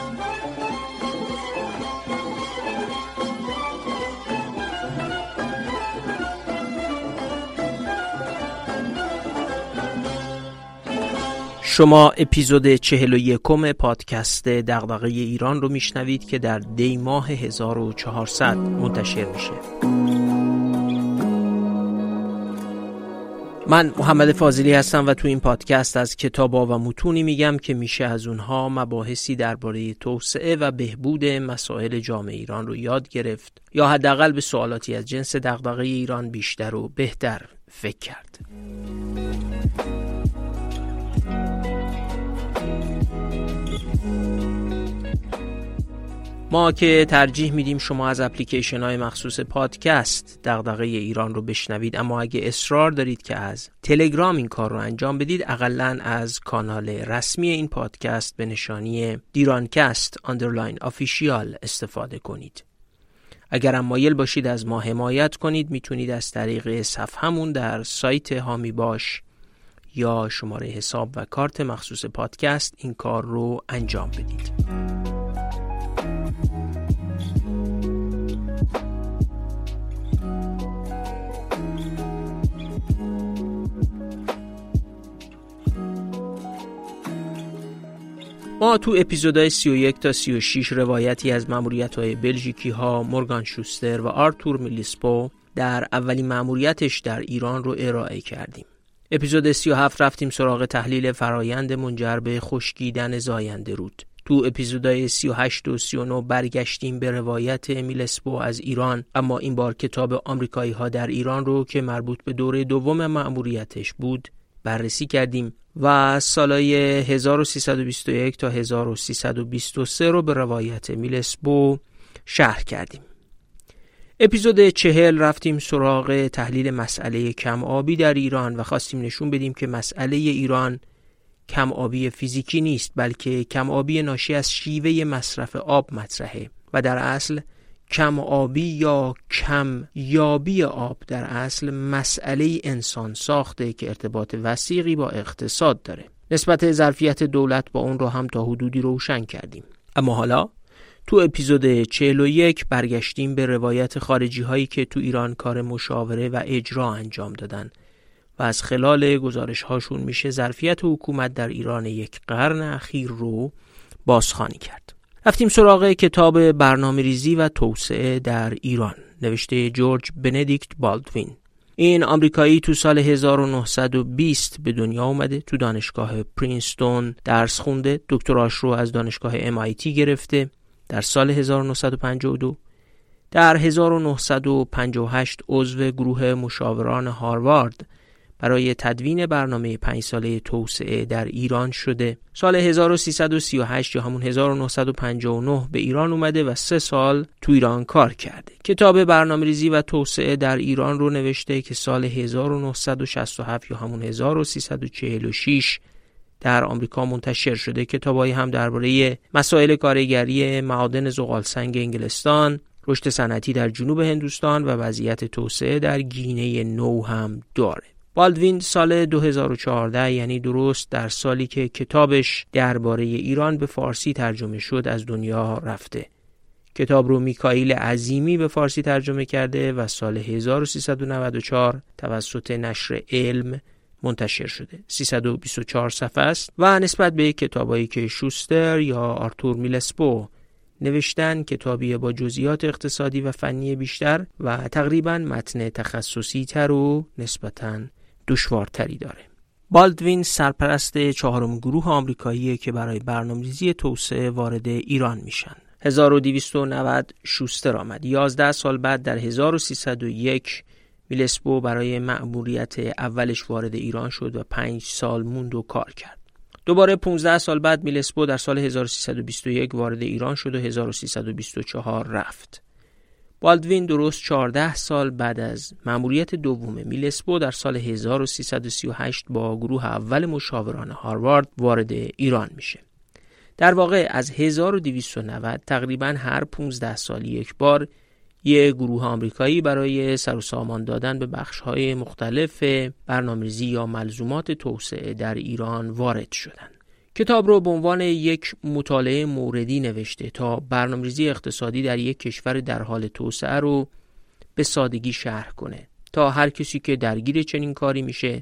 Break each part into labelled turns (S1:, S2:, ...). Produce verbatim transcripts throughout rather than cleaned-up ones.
S1: شما اپیزود چهل و یکم پادکست دغدغه ایران رو میشنوید که در دی ماه هزار و چهارصد منتشر میشه. من محمد فاضلی هستم و تو این پادکست از کتابا و متونی میگم که میشه از اونها مباحثی درباره توسعه و بهبود مسائل جامعه ایران رو یاد گرفت یا حداقل به سوالاتی از جنس دغدغه ایران بیشتر و بهتر فکر کرد. ما که ترجیح میدیم شما از اپلیکیشن های مخصوص پادکست دغدغه ایران رو بشنوید، اما اگه اصرار دارید که از تلگرام این کار رو انجام بدید، اقلن از کانال رسمی این پادکست به نشانی دیرانکست آندرلاین آفیشیال استفاده کنید. اگر هم مایل باشید از ما حمایت کنید، میتونید از طریق صفحمون در سایت هامی باش یا شماره حساب و کارت مخصوص پادکست این کار رو انجام بدید. ما تو اپیزودهای سی و یک تا سی و شش روایتی از مأموریت‌های بلژیکی ها مورگان شوستر و آرتور میلسپو در اولین مأموریتش در ایران رو ارائه کردیم. اپیزود سی و هفت رفتیم سراغ تحلیل فرایند منجر به خشکیدن زاینده رود. تو اپیزودهای سی و هشت و سی و نه برگشتیم به روایت میلسپو از ایران، اما این بار کتاب آمریکایی ها در ایران رو که مربوط به دوره دوم مأموریتش بود بررسی کردیم و سالهای هزار و سیصد و بیست و یک تا هزار و سیصد و بیست و سه رو به روایت میلسپو شرح کردیم. اپیزود چهل رفتیم سراغ تحلیل مسئله کم آبی در ایران و خواستیم نشون بدیم که مسئله ایران کم آبی فیزیکی نیست، بلکه کم آبی ناشی از شیوه مصرف آب مطرحه و در اصل کم آبی یا کم یابی آب در اصل مسئله انسان ساخته که ارتباط وثیقی با اقتصاد داره. نسبت ظرفیت دولت با اون رو هم تا حدودی روشن کردیم. اما حالا تو اپیزود چهل و یک برگشتیم به روایت خارجی هایی که تو ایران کار مشاوره و اجرا انجام دادن و از خلال گزارش هاشون میشه ظرفیت حکومت در ایران یک قرن اخیر رو بازخوانی کرد. رفتیم سراغ کتاب برنامه‌ریزی و توسعه در ایران نوشته جورج بندیکت بالدوین. این آمریکایی تو سال هزار و نهصد و بیست به دنیا اومده، تو دانشگاه پرینستون درس خونده، دکتراش رو از دانشگاه ام آی تی گرفته در سال هزار و نهصد و پنجاه و دو. در هزار و نهصد و پنجاه و هشت عضو گروه مشاوران هاروارد برای تدوین برنامه پنج ساله توسعه در ایران شده. سال هزار و سیصد و سی و هشت یا همون هزار و نهصد و پنجاه و نه به ایران اومده و سه سال تو ایران کار کرده. کتاب برنامه‌ریزی و توسعه در ایران رو نوشته که سال هزار و نهصد و شصت و هفت یا همون هزار و سیصد و چهل و شش در آمریکا منتشر شده. کتابایی هم درباره مسائل کارگری معادن زغالسنگ انگلستان، رشد صنعتی در جنوب هندوستان و وضعیت توسعه در گینه نو هم داره. بالدوین سال دو هزار و چهارده، یعنی درست در سالی که کتابش درباره ایران به فارسی ترجمه شد، از دنیا رفته. کتاب رو میکائیل عظیمی به فارسی ترجمه کرده و سال هزار و سیصد و نود و چهار توسط نشر علم منتشر شده. سیصد و بیست و چهار صفحه است و نسبت به کتابایی که شوستر یا آرتور میلسپو نوشتن کتابی با جزئیات اقتصادی و فنی بیشتر و تقریباً متن تخصصی تر و نسبتاً دشوارتری داره. بالدوین سرپرست چهارم گروه آمریکاییه که برای برنامه‌ریزی توسعه وارد ایران میشن. هزار و دویست و نود شوستر آمد. یازده سال بعد در هزار و سیصد و یک میلسپو برای مأموریت اولش وارد ایران شد و پنج سال موند و کار کرد. دوباره پانزده سال بعد میلسپو در سال هزار و سیصد و بیست و یک وارد ایران شد و هزار و سیصد و بیست و چهار رفت. بالدوین درست چهارده سال بعد از مأموریت دوم میلسپو در سال هزار و سیصد و سی و هشت با گروه اول مشاوران هاروارد وارد ایران میشه. در واقع از هزار و دویست و نود تقریباً هر پانزده سال یک بار یک گروه آمریکایی برای سر و سامان دادن به بخش‌های مختلف برنامه‌ریزی یا ملزومات توسعه در ایران وارد شدند. کتاب رو به عنوان یک مطالعه موردی نوشته تا برنامه‌ریزی اقتصادی در یک کشور در حال توسعه رو به سادگی شرح کنه تا هر کسی که درگیر چنین کاری میشه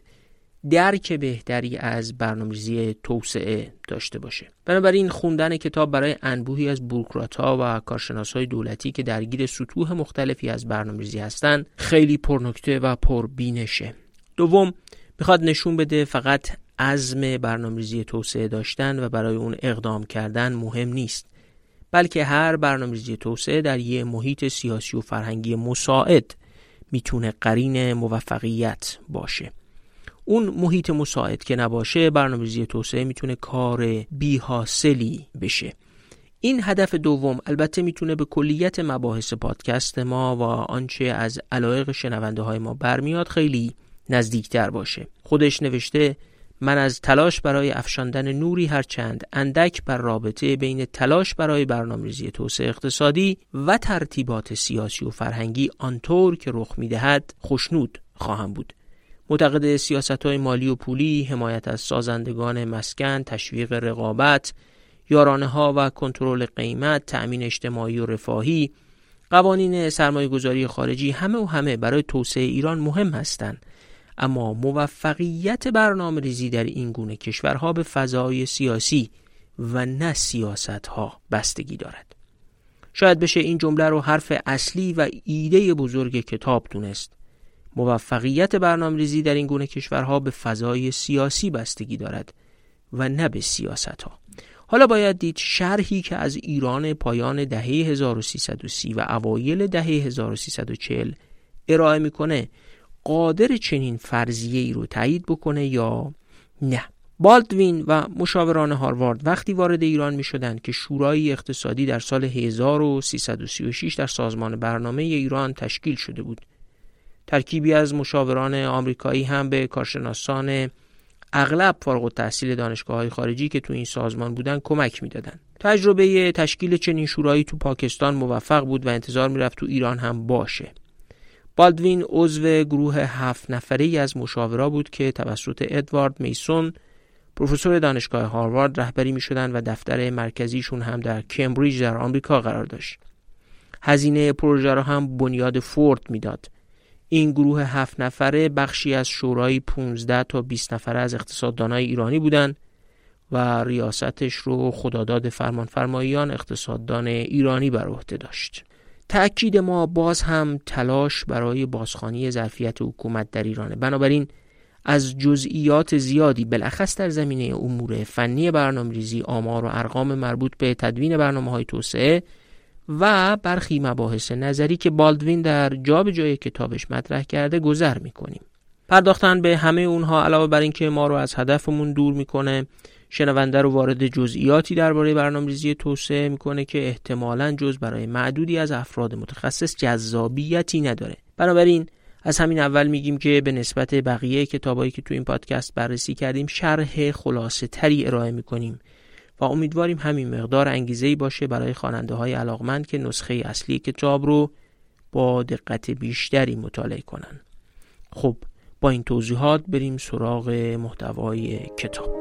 S1: درک بهتری از برنامه‌ریزی توسعه داشته باشه. بنابراین خوندن کتاب برای انبوهی از بوروکرات‌ها و کارشناس‌های دولتی که درگیر سطوح مختلفی از برنامه‌ریزی هستن خیلی پرنکته و پربینشه. دوم، میخواد نشون بده فقط عزم برنامه‌ریزی توسعه داشتن و برای اون اقدام کردن مهم نیست، بلکه هر برنامه‌ریزی توسعه در یک محیط سیاسی و فرهنگی مساعد میتونه قرین موفقیت باشه. اون محیط مساعد که نباشه برنامه‌ریزی توسعه میتونه کار بی حاصلی بشه. این هدف دوم البته میتونه به کلیت مباحث پادکست ما و آنچه از علایق شنونده های ما برمیاد خیلی نزدیکتر باشه. خودش نوشته من از تلاش برای افشاندن نوری هرچند اندک بر رابطه بین تلاش برای برنامه‌ریزی توسعه اقتصادی و ترتیبات سیاسی و فرهنگی آنطور که رخ میدهد خوشنود خواهم بود. معتقد سیاست‌های مالی و پولی، حمایت از سازندگان مسکن، تشویق رقابت، یارانه‌ها و کنترل قیمت، تأمین اجتماعی و رفاهی، قوانین سرمایه‌گذاری خارجی همه و همه برای توسعه ایران مهم هستند، اما موفقیت برنامه‌ریزی در این گونه کشورها به فضای سیاسی و نه سیاست‌ها بستگی دارد. شاید بشه این جمله رو حرف اصلی و ایده بزرگ کتاب دونست. موفقیت برنامه‌ریزی در این گونه کشورها به فضای سیاسی بستگی دارد و نه به سیاست‌ها. حالا باید دید شرحی که از ایران پایان دهه هزار و سیصد و سی و اوایل دهه هزار و سیصد و چهل ارائه میکنه قادر چنین فرضیه‌ای رو تایید بکنه یا نه. بالدوین و مشاوران هاروارد وقتی وارد ایران می شدند که شورای اقتصادی در سال هزار و سیصد و سی و شش در سازمان برنامه ایران تشکیل شده بود. ترکیبی از مشاوران آمریکایی هم به کارشناسان اغلب فارغ التحصیل دانشگاه‌های خارجی که تو این سازمان بودن کمک می‌دادن. تجربه تشکیل چنین شورایی تو پاکستان موفق بود و انتظار می‌رفت تو ایران هم باشه. بالدوین عضو گروه هفت نفره‌ای از مشاورا بود که توسط ادوارد میسون پروفسور دانشگاه هاروارد رهبری می‌شدند و دفتر مرکزیشون هم در کمبریج در آمریکا قرار داشت. هزینه پروژه را هم بنیاد فورد میداد. این گروه هفت نفره بخشی از شورای پانزده تا بیست نفره از اقتصاددانای ایرانی بودند و ریاستش رو خداداد فرمانفرماییان اقتصاددان ایرانی بر عهده داشت. تأکید ما باز هم تلاش برای بازخوانی ظرفیت حکومت در ایرانه. بنابراین از جزئیات زیادی بالاخص در زمینه امور فنی برنامه‌ریزی، آمار و ارقام مربوط به تدوین برنامه‌های توسعه و برخی مباحث نظری که بالدوین در جابجایی کتابش مطرح کرده گذر می‌کنیم. پرداختن به همه اونها علاوه بر اینکه ما رو از هدفمون دور می‌کنه، شنونده رو وارد جزئیاتی درباره برنامه‌ریزی توسعه می‌کنه که احتمالاً جز برای معدودی از افراد متخصص جذابیتی نداره. بنابراین از همین اول میگیم که به نسبت بقیه کتابایی که تو این پادکست بررسی کردیم شرح خلاصه تری ارائه می‌کنیم و امیدواریم همین مقدار انگیزه‌ای باشه برای خواننده‌های علاقمند که نسخه اصلی کتاب رو با دقت بیشتری مطالعه کنن. خب با این توضیحات بریم سراغ محتوای کتاب.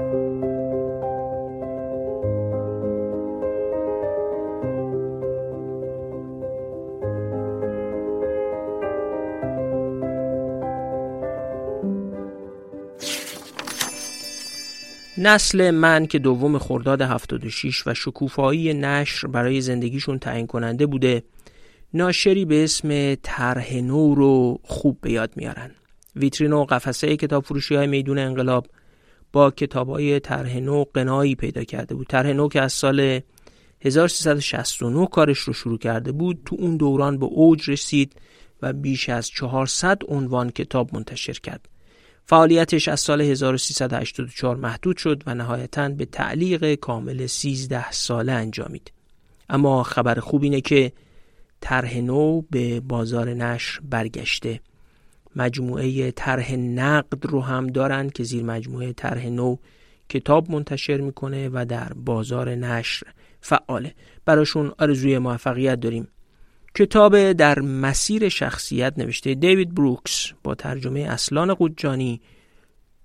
S1: نسل من که دوم خرداد هفتاد و شش و شکوفایی نشر برای زندگیشون تعیین کننده بوده، ناشری به اسم طرح نو رو خوب به یاد میارن. ویترین و قفسه کتاب فروشی های میدون انقلاب با کتاب های طرح نو قنایی پیدا کرده بود. طرح نو که از سال هزار و سیصد و شصت و نه کارش رو شروع کرده بود، تو اون دوران به اوج رسید و بیش از چهارصد عنوان کتاب منتشر کرد. فعالیتش از سال هزار و سیصد و هشتاد و چهار محدود شد و نهایتاً به تعلیق کامل سیزده ساله انجامید. اما خبر خوب اینه که طرح نو به بازار نشر برگشته. مجموعه طرح نقد رو هم دارن که زیر مجموعه طرح نو کتاب منتشر میکنه و در بازار نشر فعاله. براشون آرزوی موفقیت داریم. کتاب در مسیر شخصیت نوشته دیوید بروکس با ترجمه اصلان قجانی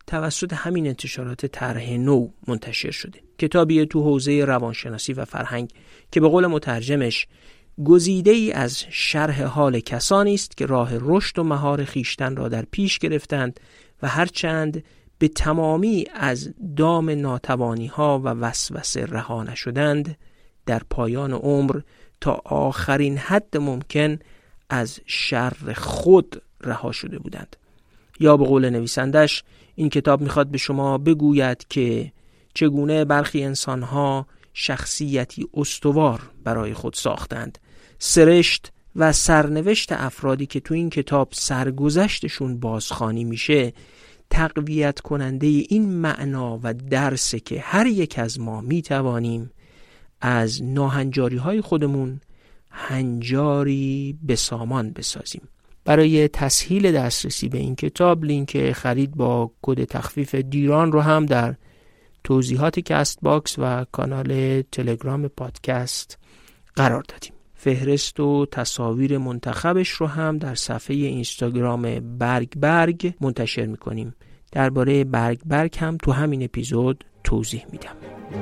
S1: توسط همین انتشارات طرح نو منتشر شده. کتابی تو حوزه روانشناسی و فرهنگ که به قول مترجمش گزیده ای از شرح حال کسانی است که راه رشد و مهار خیشتن را در پیش گرفتند و هرچند به تمامی از دام ناتوانی ها و وسوسه رها نشدند، در پایان عمر تا آخرین حد ممکن از شر خود رها شده بودند. یا به قول نویسندش این کتاب میخواد به شما بگوید که چگونه برخی انسانها شخصیتی استوار برای خود ساختند. سرشت و سرنوشت افرادی که تو این کتاب سرگذشتشون بازخوانی میشه تقویت کننده این معنا و درسه که هر یک از ما میتوانیم از ناهنجاری های خودمون هنجاری به سامان بسازیم. برای تسهیل دسترسی به این کتاب لینک خرید با کد تخفیف دیران رو هم در توضیحات کست باکس و کانال تلگرام پادکست قرار دادیم. فهرست و تصاویر منتخبش رو هم در صفحه اینستاگرام برگ برگ منتشر میکنیم. درباره برگ برگ هم تو همین اپیزود توضیح میدم.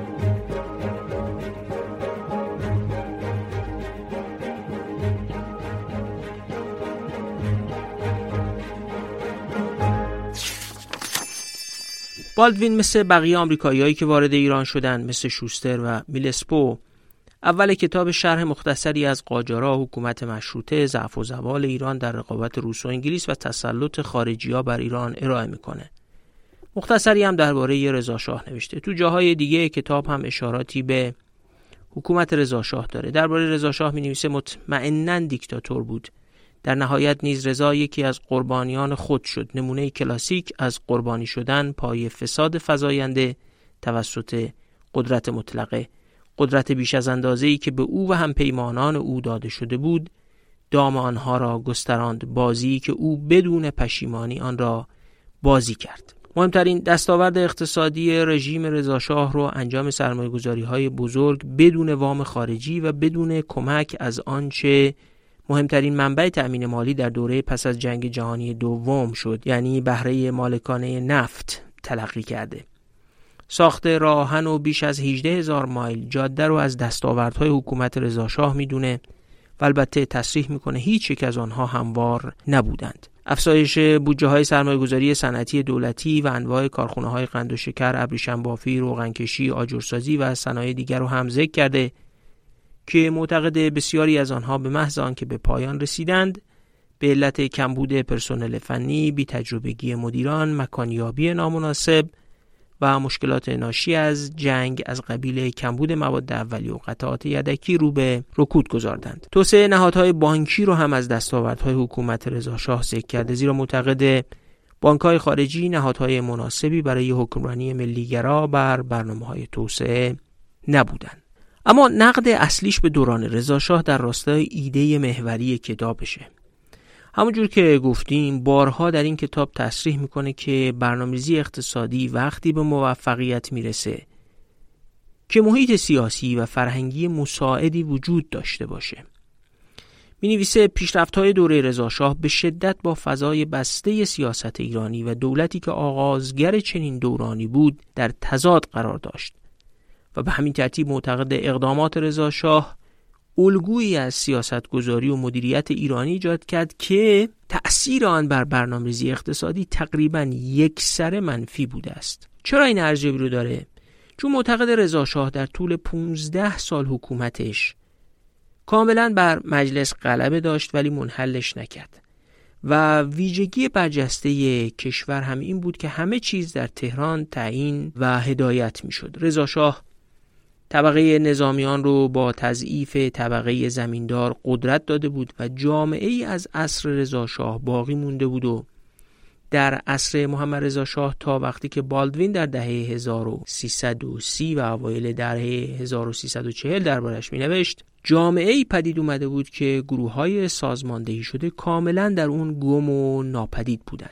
S1: بالدوین مثل بقیه آمریکایی‌هایی که وارد ایران شدن، مثل شوستر و میلسپو، اول کتاب شرح مختصری از قاجارها، حکومت مشروطه، ضعف و زوال ایران در رقابت روس و انگلیس و تسلط خارجی‌ها بر ایران ارائه میکنه. مختصری هم درباره رضا شاه نوشته. تو جاهای دیگه کتاب هم اشاراتی به حکومت رضا شاه داره. درباره رضا شاه می‌نویسه مطمئناً دیکتاتور بود. در نهایت نیز رضا یکی از قربانیان خود شد. نمونه کلاسیک از قربانی شدن پای فساد فزاینده توسط قدرت مطلقه، قدرت بیش از اندازه‌ای که به او و همپیمانان او داده شده بود، دام آنها را گستراند، بازی که او بدون پشیمانی آن را بازی کرد. مهمترین دستاورد اقتصادی رژیم رضا شاه رو انجام سرمایه‌گذاری‌های بزرگ بدون وام خارجی و بدون کمک از آنچه مهمترین منبع تأمین مالی در دوره پس از جنگ جهانی دوم شد، یعنی بهره مالکانه نفت، تلقی کرده. ساخت راهن و بیش از هجده هزار مایل جاده رو از دستاوردهای حکومت رضا شاه میدونه و البته تصریح میکنه هیچ یک از آنها هموار نبودند. افزایش بودجه های سرمایه‌گذاری صنعتی دولتی و انواع کارخانه های قند و شکر، ابریشم بافی، روغنکشی، آجرسازی و صنایع دیگر رو هم ذکر کرده که معتقد بسیاری از آنها به محض آنکه به پایان رسیدند به علت کمبود پرسنل فنی، بی تجربگی مدیران، مکانیابی نامناسب و مشکلات ناشی از جنگ از قبیل کمبود مواد اولیه و قطعات یدکی رو به رکود گذاردند. توسعه نهادهای بانکی رو هم از دستاوردهای حکومت رضا شاه ذکر کرده، زیرا معتقد بانک‌های خارجی نهادهای مناسبی برای حکمرانی ملیگرا بر برنامه‌های توسعه نبودند. اما نقد اصلیش به دوران رضا شاه در راستای ایده محوری کتابشه. همونجور که گفتیم بارها در این کتاب تصریح میکنه که برنامه‌ریزی اقتصادی وقتی به موفقیت میرسه که محیط سیاسی و فرهنگی مساعدی وجود داشته باشه. مینویسه پیشرفت‌های دوره رضا شاه به شدت با فضای بسته سیاست ایرانی و دولتی که آغازگر چنین دورانی بود در تضاد قرار داشت و به همین ترتیب معتقد اقدامات رضا شاه الگویی از سیاستگذاری و مدیریت ایرانی ایجاد کرد که تأثیر آن بر برنامه‌ریزی اقتصادی تقریباً یکسره منفی بوده است. چرا این ارزیابی رو داره؟ چون معتقد رضا شاه در طول پانزده سال حکومتش کاملاً بر مجلس غلبه داشت ولی منحلش نکرد و ویژگی برجسته کشور هم این بود که همه چیز در تهران تعیین و هدایت میشد. رضا شاه طبقه نظامیان رو با تضعیف طبقه زمیندار قدرت داده بود و جامعه ای از عصر رضا شاه باقی مونده بود و در عصر محمد رضا شاه تا وقتی که بالدوین در دهه هزار و سیصد و سی و اوایل دهه هزار و سیصد و چهل دربارش می‌نوشت، جامعه ای پدید اومده بود که گروه‌های سازماندهی شده کاملا در اون گم و ناپدید بودند.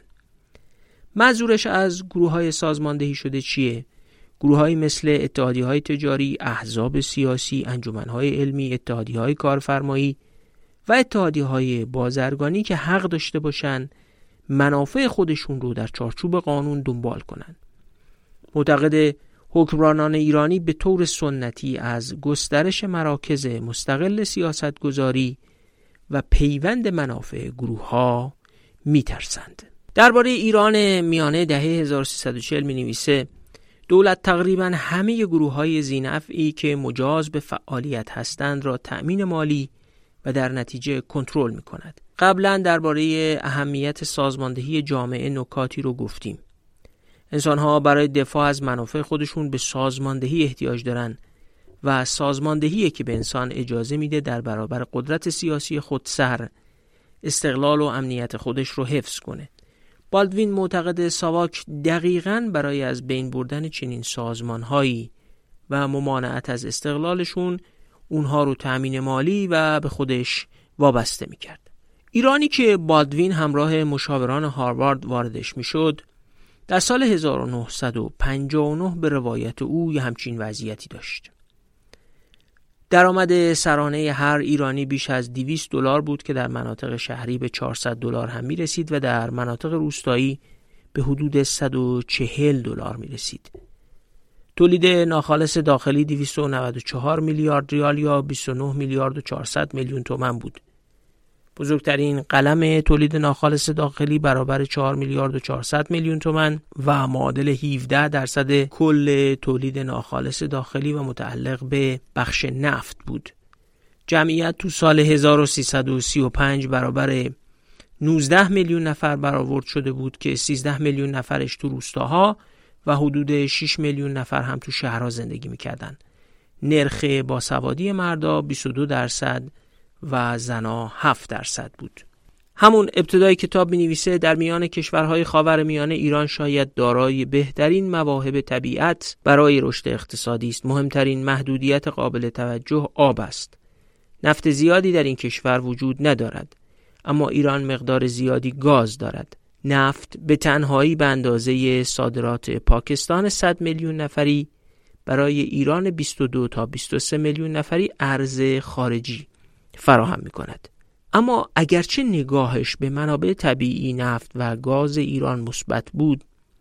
S1: منظورش از گروه‌های سازماندهی شده چیه؟ گروه‌هایی مثل اتحادیه‌های تجاری، احزاب سیاسی، انجمن‌های علمی، اتحادیه‌های کارفرمایی و اتحادیه‌های بازرگانی که حق داشته باشن منافع خودشون رو در چارچوب قانون دنبال کنند. معتقد حکمرانان ایرانی به طور سنتی از گسترش مراکز مستقل سیاستگذاری و پیوند منافع گروه‌ها می‌ترسند. درباره ایران میانه دهه هزار و سیصد و چهل می‌نویسه دولت تقریباً همه گروه‌های ذی‌نفعی که مجاز به فعالیت هستند را تأمین مالی و در نتیجه کنترل می‌کند. قبلاً درباره اهمیت سازماندهی جامعه نکاتی رو گفتیم. انسان‌ها برای دفاع از منافع خودشون به سازماندهی احتیاج دارن و سازماندهی که به انسان اجازه میده در برابر قدرت سیاسی خودسر استقلال و امنیت خودش رو حفظ کنه. بالدوین معتقد ساواک دقیقاً برای از بین بردن چنین سازمان‌هایی و ممانعت از استقلالشون اونها رو تأمین مالی و به خودش وابسته میکرد. ایرانی که بالدوین همراه مشاوران هاروارد واردش میشد در سال هزار و نهصد و پنجاه و نه به روایت او یه همچین وضعیتی داشت. درآمد سرانه هر ایرانی بیش از دویست دلار بود که در مناطق شهری به چهارصد دلار هم می رسید و در مناطق روستایی به حدود صد و چهل دلار می رسید. تولید ناخالص داخلی دویست و نود و چهار میلیارد ریال یا بیست و نه میلیارد و چهارصد میلیون تومان بود. بزرگترین قلم تولید ناخالص داخلی برابر چهار میلیارد و چهارصد میلیون تومان و معادل هفده درصد کل تولید ناخالص داخلی و متعلق به بخش نفت بود. جمعیت تو سال هزار و سیصد و سی و پنج برابر نوزده میلیون نفر برآورد شده بود که سیزده میلیون نفرش تو روستاها و حدود شش میلیون نفر هم تو شهرها زندگی میکردن. نرخ باسوادی مردا بیست و دو درصد و زنا هفت درصد بود. همون ابتدای کتاب می‌نویسه در میان کشورهای خاورمیانه ایران شاید دارای بهترین مواهب طبیعت برای رشد اقتصادی است. مهمترین محدودیت قابل توجه آب است. نفت زیادی در این کشور وجود ندارد، اما ایران مقدار زیادی گاز دارد. نفت به تنهایی به اندازه صادرات پاکستان صد میلیون نفری برای ایران بیست و دو تا بیست و سه میلیون نفری ارز خارجی فراهم می کند. اما اگرچه نگاهش به منابع طبیعی نفت و گاز ایران مثبت بود،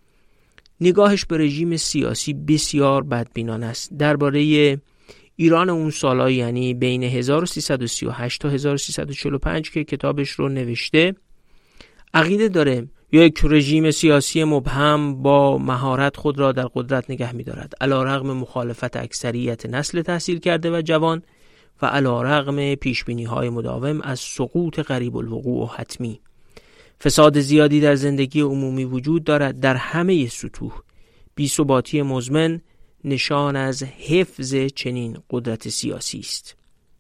S1: نگاهش به رژیم سیاسی بسیار بدبینانه است. درباره ایران اون سالا، یعنی بین هزار و سیصد و سی و هشت تا هزار و سیصد و چهل و پنج که کتابش رو نوشته، عقیده داره یک رژیم سیاسی مبهم با مهارت خود را در قدرت نگه می دارد، علیرغم مخالفت اکثریت نسل تحصیل کرده و جوان و علیرغم پیشبینی‌های مداوم از سقوط قریب الوقوع و حتمی. فساد زیادی در زندگی عمومی وجود دارد در همه سطوح. بی‌ثباتی مزمن نشان از حفظ چنین قدرت سیاسی است.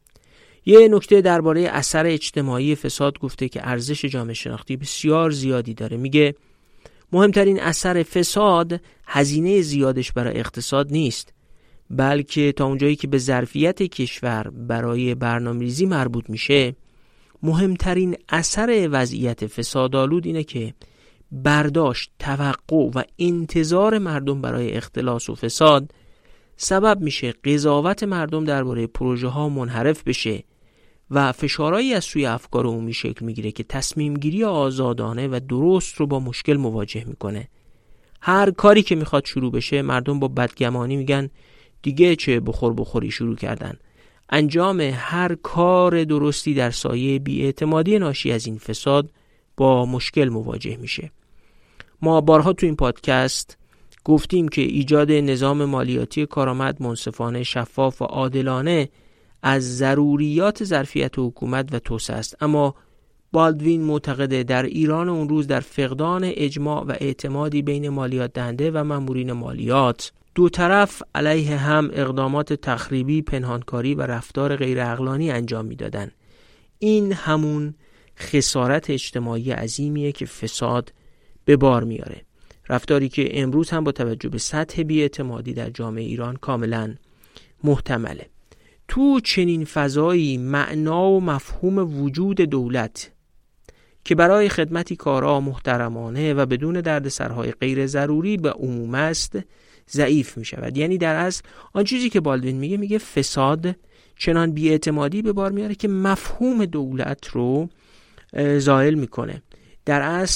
S1: یه نکته درباره اثر اجتماعی فساد گفته که ارزش جامعه شناختی بسیار زیادی داره. میگه مهمترین اثر فساد هزینه زیادش برای اقتصاد نیست، بلکه تا اونجایی که به ظرفیت کشور برای برنامه‌ریزی مربوط میشه، مهمترین اثر وضعیت فسادآلود اینه که برداشت، توقع و انتظار مردم برای اختلاس و فساد سبب میشه قضاوت مردم درباره پروژه ها منحرف بشه و فشارهایی از سوی افکار عمومی شکل میگیره که تصمیم گیری آزادانه و درست رو با مشکل مواجه میکنه. هر کاری که میخواد شروع بشه، مردم با بدگمانی میگن دیگه چه بخور بخوری شروع کردن. انجام هر کار درستی در سایه بی‌اعتمادی ناشی از این فساد با مشکل مواجه میشه. ما بارها تو این پادکست گفتیم که ایجاد نظام مالیاتی کارآمد، منصفانه، شفاف و عادلانه از ضروریات ظرفیت حکومت و توسعه است، اما بالدوین معتقده در ایران اون روز در فقدان اجماع و اعتمادی بین مالیات دهنده و مامورین مالیات، دو طرف علیه هم اقدامات تخریبی، پنهانکاری و رفتار غیر عقلانی انجام میدادن. این همون خسارت اجتماعی عظیمیه که فساد به بار میاره، رفتاری که امروز هم با توجه به سطح بی‌اعتمادی در جامعه ایران کاملا محتمله. تو چنین فضایی معنا و مفهوم وجود دولت که برای خدمتی کارا محترمانه و بدون دردسرهای غیر ضروری به عموم است ضعیف می شود. یعنی در اصل آن چیزی که بالدوین میگه میگه فساد چنان بی‌اعتمادی به بار میاره که مفهوم دولت رو زائل میکنه. در اصل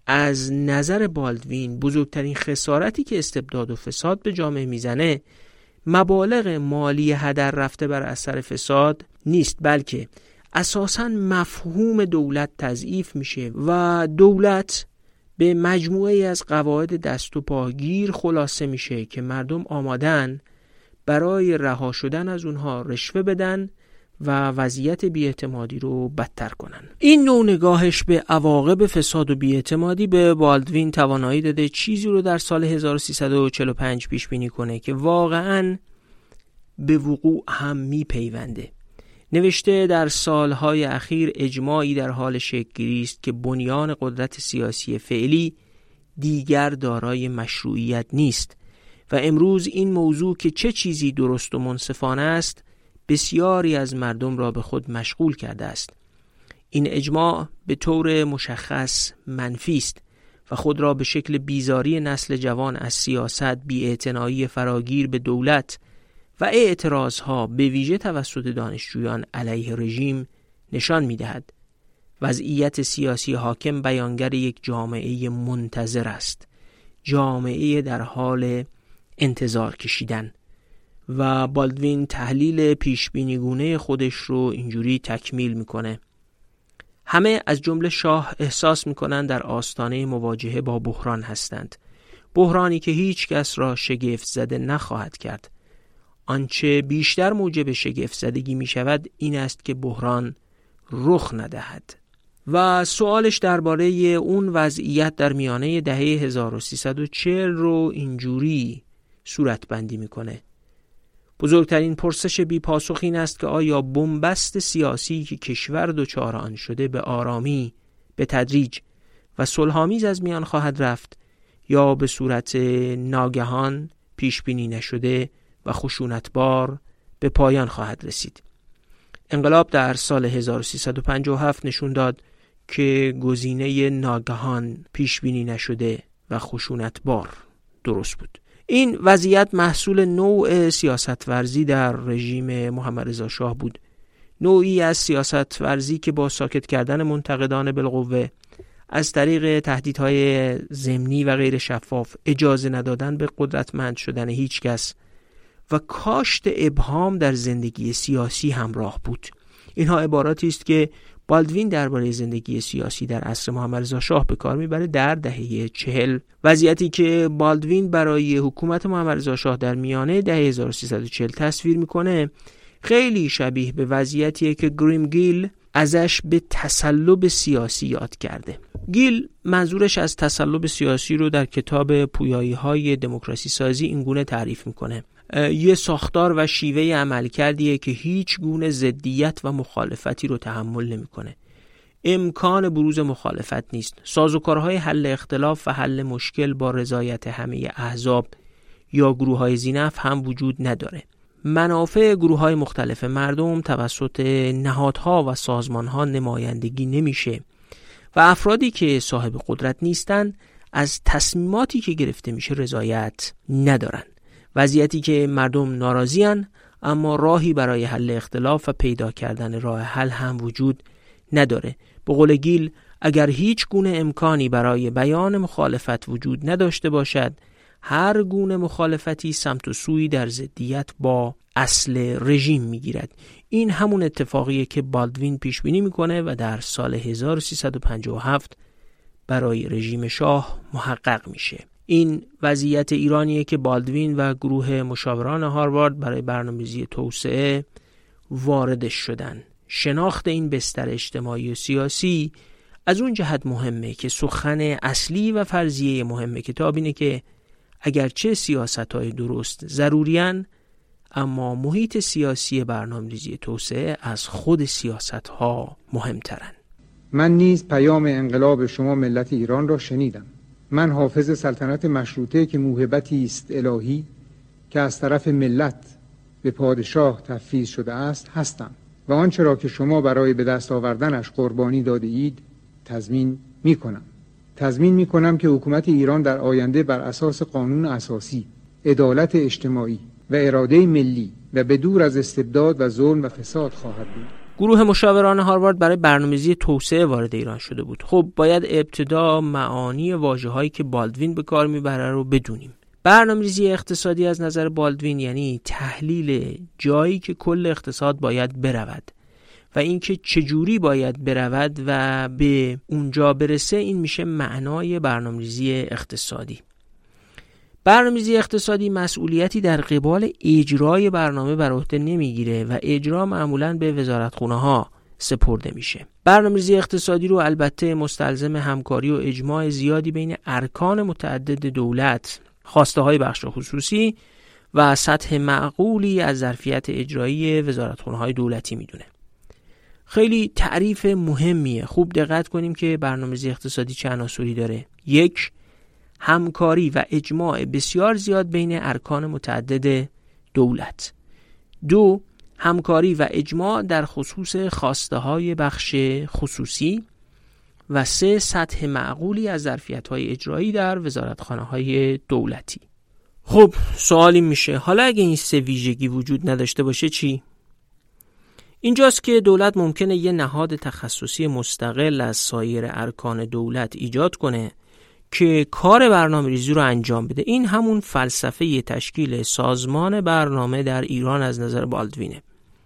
S1: از نظر بالدوین بزرگترین خسارتی که استبداد و فساد به جامعه میزنه مبالغ مالی هدر رفته بر اثر فساد نیست، بلکه اساساً مفهوم دولت تضعیف میشه و دولت به مجموعه از قواعد دست و پاگیر خلاصه میشه که مردم آمادن برای رها شدن از اونها رشوه بدن و وضعیت بی‌اعتمادی رو بدتر کنن. این نوع نگاهش به عواقب فساد و بی‌اعتمادی به بالدوین توانایی داده چیزی رو در سال هزار و سیصد و چهل و پنج پیش بینی کنه که واقعاً به وقوع هم میپیونده. نوشته در سالهای اخیر اجماعی در حال شکل‌گیری است که بنیان قدرت سیاسی فعلی دیگر دارای مشروعیت نیست و امروز این موضوع که چه چیزی درست و منصفانه است بسیاری از مردم را به خود مشغول کرده است. این اجماع به طور مشخص منفی است و خود را به شکل بیزاری نسل جوان از سیاست، بی‌اعتنایی فراگیر به دولت و اعتراضها به ویژه توسط دانشجویان علیه رژیم نشان می‌دهد. وضعیت سیاسی حاکم بیانگر یک جامعه منتظر است، جامعه در حال انتظار کشیدن. و بالدوین تحلیل پیشبینیگونه خودش رو اینجوری تکمیل میکنه: همه از جمله شاه احساس میکنن در آستانه مواجهه با بحران هستند، بحرانی که هیچ کس را شگفت زده نخواهد کرد. آنچه بیشتر موجب شگفت زدگی میشود این است که بحران رخ ندهد. و سوالش درباره اون وضعیت در میانه دهه هزار و سیصد و چهل رو اینجوری صورت بندی میکنه: بزرگترین پرسش بی پاسخ این است که آیا بنبست سیاسی که کشور دچار آن شده به آرامی، به تدریج و صلح‌آمیز از میان خواهد رفت یا به صورت ناگهان، پیش بینی نشده و خشونتبار به پایان خواهد رسید. انقلاب در سال هزار و سیصد و پنجاه و هفت نشون داد که گزینه ناگهان، پیش بینی نشده و خشونتبار درست بود. این وضعیت محصول نوع سیاست ورزی در رژیم محمد رضا شاه بود، نوعی از سیاست ورزی که با ساکت کردن منتقدان بالقوه، از طریق تهدیدهای ضمنی و غیر شفاف، اجازه ندادن به قدرتمند شدن هیچ کس و کاشت ابهام در زندگی سیاسی همراه بود. اینها عباراتی است که بالدوین درباره زندگی سیاسی در عصر محمد رضا شاه به کار میبره در دهه چهل، وضعیتی که بالدوین برای حکومت محمد رضا شاه در میانه دهه هزار و سیصد و چهل تصویر میکنه خیلی شبیه به وضعیتیه که گریم گیل ازش به تسلب سیاسی یاد کرده. گیل منظورش از تسلب سیاسی رو در کتاب پویایی‌های دموکراسی سازی اینگونه تعریف میکنه: یه ساختار و شیوه عملکردیه که هیچ گونه ضدیت و مخالفتی رو تحمل نمیکنه. امکان بروز مخالفت نیست. سازوکارهای حل اختلاف و حل مشکل با رضایت همه احزاب یا گروه‌های ذی‌نفع هم وجود نداره. منافع گروه‌های مختلف مردم توسط نهادها و سازمانها نمایندگی نمیشه و افرادی که صاحب قدرت نیستن از تصمیماتی که گرفته میشه رضایت ندارن. وضعیتی که مردم ناراضی‌اند اما راهی برای حل اختلاف و پیدا کردن راه حل هم وجود نداره. به قول گیل، اگر هیچ گونه امکانی برای بیان مخالفت وجود نداشته باشد، هر گونه مخالفتی سمت و سوی در ضدیت با اصل رژیم میگیرد. این همون اتفاقیه که بالدوین پیش بینی میکنه و در سال هزار و سیصد و پنجاه و هفت برای رژیم شاه محقق میشه. این وضعیت ایرانیه که بالدوین و گروه مشاوران هاروارد برای برنامه‌ریزی توسعه واردش شدن. شناخت این بستر اجتماعی و سیاسی از اون جهت مهمه که سخن اصلی و فرضیه مهم کتاب اینه که اگرچه سیاست‌های درست ضروری‌اند، اما محیط سیاسی برنامه‌ریزی توسعه از خود سیاست‌ها مهمترن.
S2: من نیز پیام انقلاب شما ملت ایران را شنیدم. من حافظ سلطنت مشروطه که موهبتی است الهی که از طرف ملت به پادشاه تفویض شده است هستم و آنچه را که شما برای به دست آوردنش قربانی داده اید تضمین می کنم. تضمین می کنم که حکومت ایران در آینده بر اساس قانون اساسی، عدالت اجتماعی و اراده ملی و به دور از استبداد و ظلم و فساد خواهد بود.
S1: گروه مشاوران هاروارد برای برنامه‌ریزی توسعه وارد ایران شده بود. خب باید ابتدا معانی واژه‌هایی که بالدوین به کار میبره رو بدونیم. برنامه‌ریزی اقتصادی از نظر بالدوین یعنی تحلیل جایی که کل اقتصاد باید برود و اینکه چجوری باید برود و به اونجا برسه. این میشه معنای برنامه‌ریزی اقتصادی. برنامه‌ریزی اقتصادی مسئولیتی در قبال اجرای برنامه بر عهده نمیگیره و اجرا معمولاً به وزارتخونه‌ها سپرده میشه. برنامه‌ریزی اقتصادی رو البته مستلزم همکاری و اجماع زیادی بین ارکان متعدد دولت، خواسته‌های بخش خصوصی و سطح معقولی از ظرفیت اجرایی وزارتخونه‌های دولتی میدونه. خیلی تعریف مهمیه. خوب دقت کنیم که برنامه‌ریزی اقتصادی چه عناصری داره. یک، همکاری و اجماع بسیار زیاد بین ارکان متعدد دولت. دو، همکاری و اجماع در خصوص خواسته‌های بخش خصوصی. و سه، سطح معقولی از ظرفیت‌های اجرایی در وزارتخانه‌های دولتی. خب سوالی میشه حالا اگه این سه ویژگی وجود نداشته باشه چی؟ اینجاست که دولت ممکنه یه نهاد تخصصی مستقل از سایر ارکان دولت ایجاد کنه که کار برنامه‌ریزی رو انجام بده. این همون فلسفه تشکیل سازمان برنامه در ایران از نظر بالدوینه.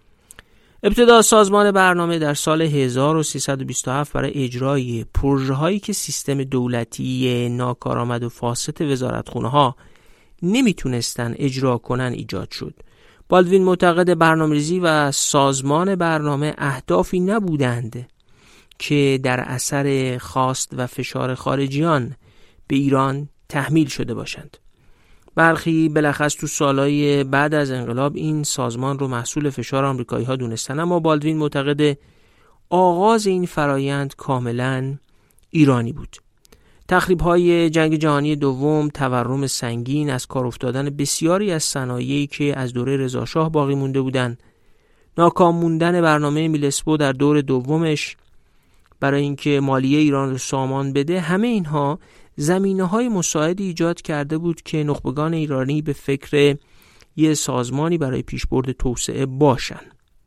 S1: ابتدا سازمان برنامه در سال هزار و سیصد و بیست و هفت برای اجرای پروژه‌هایی که سیستم دولتی ناکارآمد و فاسد وزارتخونه‌ها نمیتونستن اجرا کنن ایجاد شد. بالدوین معتقد برنامه‌ریزی و سازمان برنامه اهدافی نبودند که در اثر خواست و فشار خارجیان به ایران تحمیل شده باشند. برخی بلخص تو سالهای بعد از انقلاب این سازمان رو محصول فشار آمریکایی ها دونستن، اما بالدوین معتقد آغاز این فرایند کاملا ایرانی بود. تخریب‌های جنگ جهانی دوم، تورم سنگین، از کار افتادن بسیاری از صنایعی که از دوره رضاشاه باقی مونده بودند، ناکام موندن برنامه میلسپو در دور دومش برای اینکه مالیه ایران رو سامان بده، همه اینها زمینه‌های مساعدی ایجاد کرده بود که نخبگان ایرانی به فکر یه سازمانی برای پیشبرد توسعه باشن.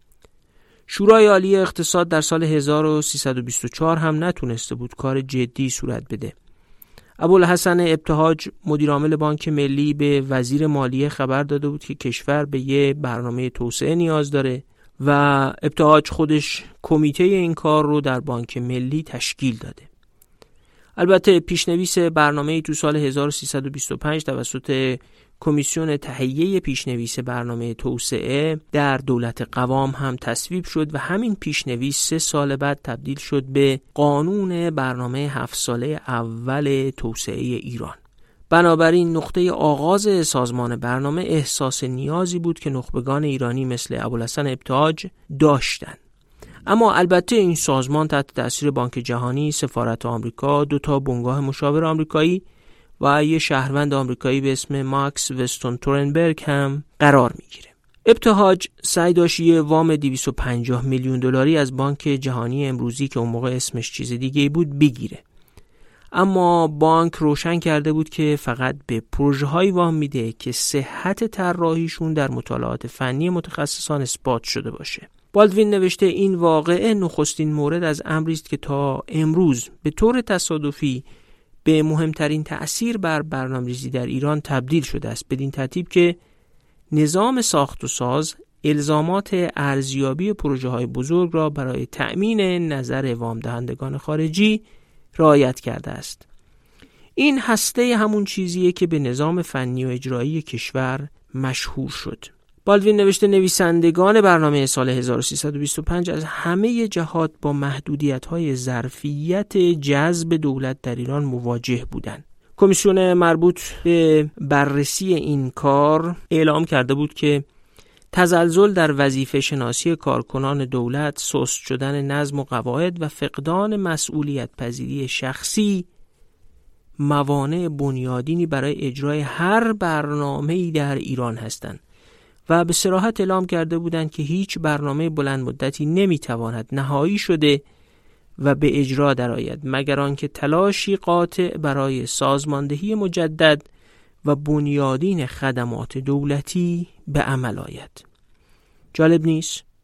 S1: شورای عالی اقتصاد در سال هزار و سیصد و بیست و چهار هم نتونسته بود کار جدی صورت بده. ابوالحسن ابتهاج مدیر عامل بانک ملی به وزیر مالیه خبر داده بود که کشور به یه برنامه توسعه نیاز داره و ابتهاج خودش کمیته این کار رو در بانک ملی تشکیل داده. البته پیشنویس برنامه تو سال هزار و سیصد و بیست و پنج توسط کمیسیون تهیه پیشنویس برنامه توسعه در دولت قوام هم تصویب شد و همین پیشنویس سه سال بعد تبدیل شد به قانون برنامه هفت ساله اول توسعه ایران. بنابراین نقطه آغاز سازمان برنامه احساس نیازی بود که نخبگان ایرانی مثل ابوالحسن ابتهاج داشتند. اما البته این سازمان تحت تأثیر بانک جهانی، سفارت آمریکا، دو تا بنگاه مشاور آمریکایی و یه شهروند آمریکایی به اسم ماکس وستون تورنبرگ هم قرار میگیره. ابتهاج سعی داشت یه وام دویست و پنجاه میلیون دلاری از بانک جهانی امروزی که اون موقع اسمش چیز دیگه بود بگیره. اما بانک روشن کرده بود که فقط به پروژه‌های وام میده که صحت طراحیشون در مطالعات فنی متخصصان اثبات شده باشه. بالدوین نوشته این واقعه نخستین مورد از امری است که تا امروز به طور تصادفی به مهمترین تأثیر بر برنامه‌ریزی در ایران تبدیل شده است، بدین ترتیب که نظام ساخت و ساز الزامات ارزیابی پروژه‌های بزرگ را برای تأمین نظر وام دهندگان خارجی رعایت کرده است. این هسته همون چیزیه که به نظام فنی و اجرایی کشور مشهور شد. بالدوین نوشته نویسندگان برنامه سال هزار و سیصد و بیست و پنج از همه جهات با محدودیت‌های ظرفیت جذب دولت در ایران مواجه بودند. کمیسیون مربوط به بررسی این کار اعلام کرده بود که تزلزل در وظیفه شناسی کارکنان دولت، سست شدن نظم و قواعد و فقدان مسئولیت پذیری شخصی موانع بنیادینی برای اجرای هر برنامه‌ای در ایران هستند و به صراحت اعلام کرده بودند که هیچ برنامه بلند مدتی نمیتواند نهایی شده و به اجرا درآید مگر آنکه تلاشی قاطع برای سازماندهی مجدد و بنیادین خدمات دولتی به عمل آید. جالب نیست؟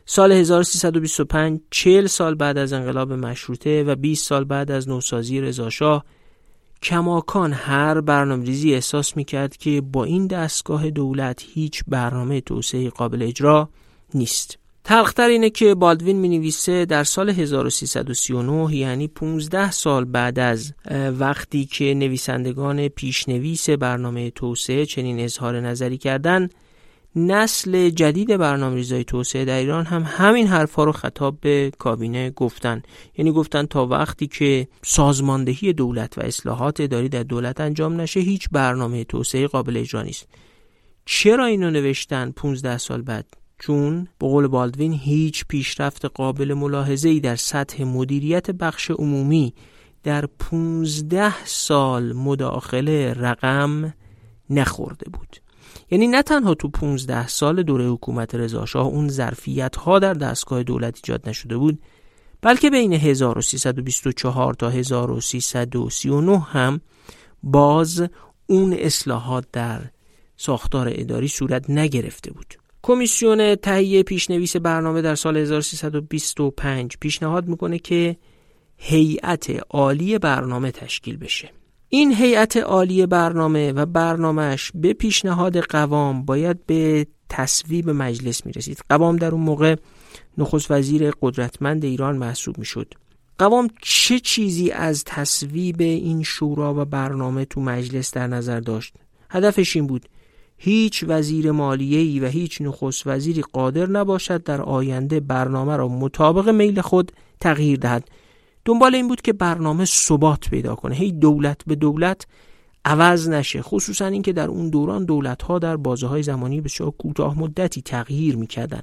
S1: سال هزار و سیصد و بیست و پنج، چهل سال بعد از انقلاب مشروطه و بیست سال بعد از نوسازی رضاشاه، کماکان هر برنامه‌ریزی احساس می‌کرد که با این دستگاه دولت هیچ برنامه توسعه قابل اجرا نیست. تلخ‌تر اینه که بالدوین می‌نویسه در سال هزار و سیصد و سی و نه، یعنی پانزده سال بعد از وقتی که نویسندگان پیشنویس برنامه توسعه چنین اظهار نظری کردن، نسل جدید برنامه‌ریزی توسعه در ایران هم همین حرفا رو خطاب به کابینه گفتن. یعنی گفتن تا وقتی که سازماندهی دولت و اصلاحات اداری در دولت انجام نشه هیچ برنامه توسعه قابل اجرا نیست. چرا اینو نوشتن پانزده سال بعد؟ چون به قول بالدوین هیچ پیشرفت قابل ملاحظه‌ای در سطح مدیریت بخش عمومی در پانزده سال مداخله رقم نخورده بود. یعنی نه تنها تو پانزده سال دوره حکومت رضاشاه اون ظرفیت‌ها در دستگاه دولت ایجاد نشده بود، بلکه بین هزار و سیصد و بیست و چهار تا هزار و سیصد و سی و نه هم باز اون اصلاحات در ساختار اداری صورت نگرفته بود. کمیسیون تهیه پیشنویس برنامه در سال هزار و سیصد و بیست و پنج پیشنهاد میکنه که هیئت عالی برنامه تشکیل بشه. این هیئت عالی برنامه و برنامهش به پیشنهاد قوام باید به تصویب مجلس میرسید. قوام در اون موقع نخست وزیر قدرتمند ایران محسوب میشد. قوام چه چیزی از تصویب این شورا و برنامه تو مجلس در نظر داشت؟ هدفش این بود هیچ وزیر مالیه‌ای و هیچ نخست وزیری قادر نباشد در آینده برنامه را مطابق میل خود تغییر دهد. دنبال این بود که برنامه ثبات پیدا کنه، هی دولت به دولت عوض نشه، خصوصا این که در اون دوران دولت‌ها در بازه‌های زمانی بسیار کوتاه مدتی تغییر می‌کردن.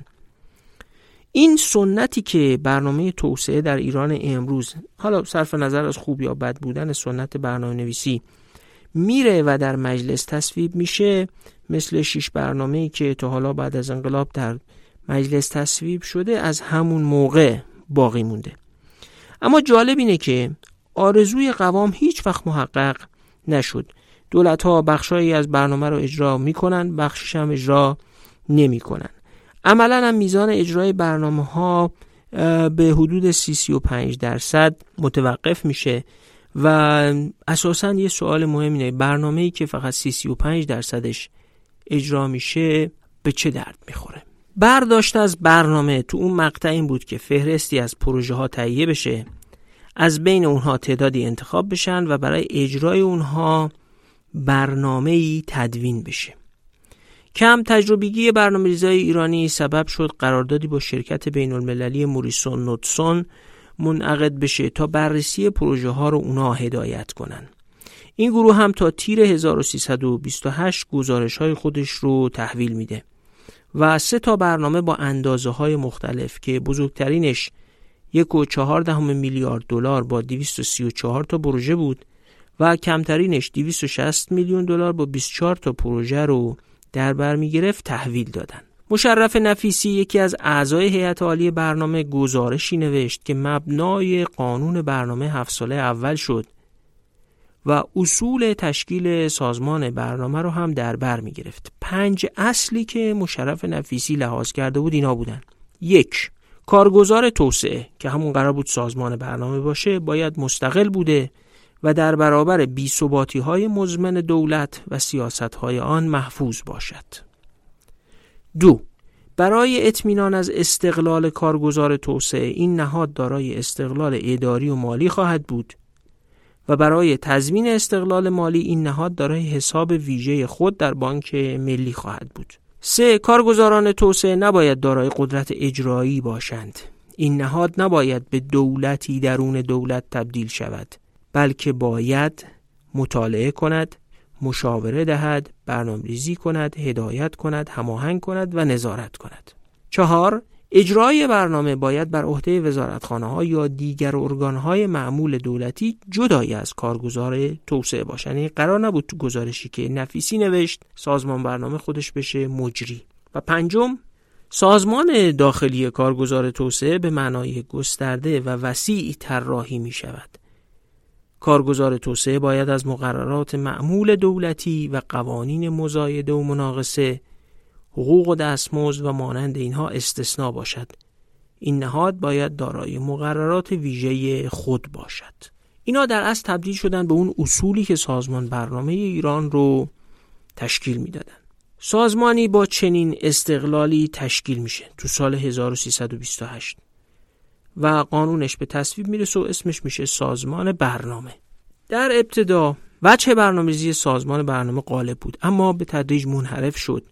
S1: این سنتی که برنامه توسعه در ایران امروز، حالا صرف نظر از خوب یا بد بودن سنت برنامه‌نویسی، میره و در مجلس تصویب میشه، مثل شش برنامه‌ای که تا حالا بعد از انقلاب در مجلس تصویب شده، از همون موقع باقی مونده. اما جالب اینه که آرزوی قوام هیچ وقت محقق نشد. دولت‌ها بخشایی از برنامه رو اجرا میکنن، بخشش هم اجرا نمیکنن. عملاً هم میزان اجرای برنامه‌ها به حدود سی سی و پنج درصد متوقف میشه و اساساً یه سوال مهم اینه، برنامه‌ای که فقط سی سی و پنج درصدش اجرا میشه به چه درد میخوره؟ برداشت از برنامه تو اون مقطع این بود که فهرستی از پروژه ها تهیه بشه، از بین اونها تعدادی انتخاب بشن و برای اجرای اونها برنامه‌ای تدوین بشه. کم تجربگی برنامه‌ریزی ایرانی سبب شد قراردادی با شرکت بین المللی موریسون نوتسون منعقد بشه تا بررسی پروژه ها رو اونها هدایت کنن. این گروه هم تا تیر هزار و سیصد و بیست و هشت گزارش های خودش رو تحویل میده و سه تا برنامه با اندازه های مختلف که بزرگترینش یک و چهار دهم میلیارد دلار با دویست و سی و چهار تا پروژه بود و کمترینش دویست و شصت میلیون دلار با بیست و چهار تا پروژه رو در بر میگرفت تحویل دادن. مشرف نفیسی یکی از اعضای هیئت عالی برنامه گزارشی نوشت که مبنای قانون برنامه هفت ساله اول شد و اصول تشکیل سازمان برنامه رو هم در بر می گرفت. پنج اصلی که مشرف نفیسی لحاظ کرده بود اینا بودن. یک، کارگزار توسعه که همون قرار بود سازمان برنامه باشه باید مستقل بوده و در برابر بی‌ثباتی‌های مزمن دولت و سیاست‌های آن محفوظ باشد. دو، برای اطمینان از استقلال کارگزار توسعه این نهاد دارای استقلال اداری و مالی خواهد بود و برای تضمین استقلال مالی این نهاد دارای حساب ویژه خود در بانک ملی خواهد بود. سه، کارگزاران توسعه نباید دارای قدرت اجرایی باشند. این نهاد نباید به دولتی درون دولت تبدیل شود، بلکه باید مطالعه کند، مشاوره دهد، برنامه‌ریزی کند، هدایت کند، هماهنگ کند و نظارت کند. چهار، اجرای برنامه باید بر عهده وزارتخانه‌ها یا دیگر ارگان‌های معمول دولتی جدای از کارگزار توسعه باشد. یعنی قرار نبود تو گزارشی که نفیسی نوشت سازمان برنامه خودش بشه مجری. و پنجم، سازمان داخلی کارگزار توسعه به معنای گسترده و وسیع طراحی می شود. کارگزار توسعه باید از مقررات معمول دولتی و قوانین مزایده و مناقصه، حقوق و دستمزد و مانند اینها استثنا باشد این نهاد باید دارای مقررات ویژه خود باشد. اینا در اصل تبدیل شدن به اون اصولی که سازمان برنامه ایران رو تشکیل میدادن. سازمانی با چنین استقلالی تشکیل میشه تو سال هزار و سیصد و بیست و هشت و قانونش به تصویب میرسه و اسمش میشه سازمان برنامه. در ابتدا وجه برنامه‌ریزی سازمان برنامه غالب بود، اما به تدریج منحرف شد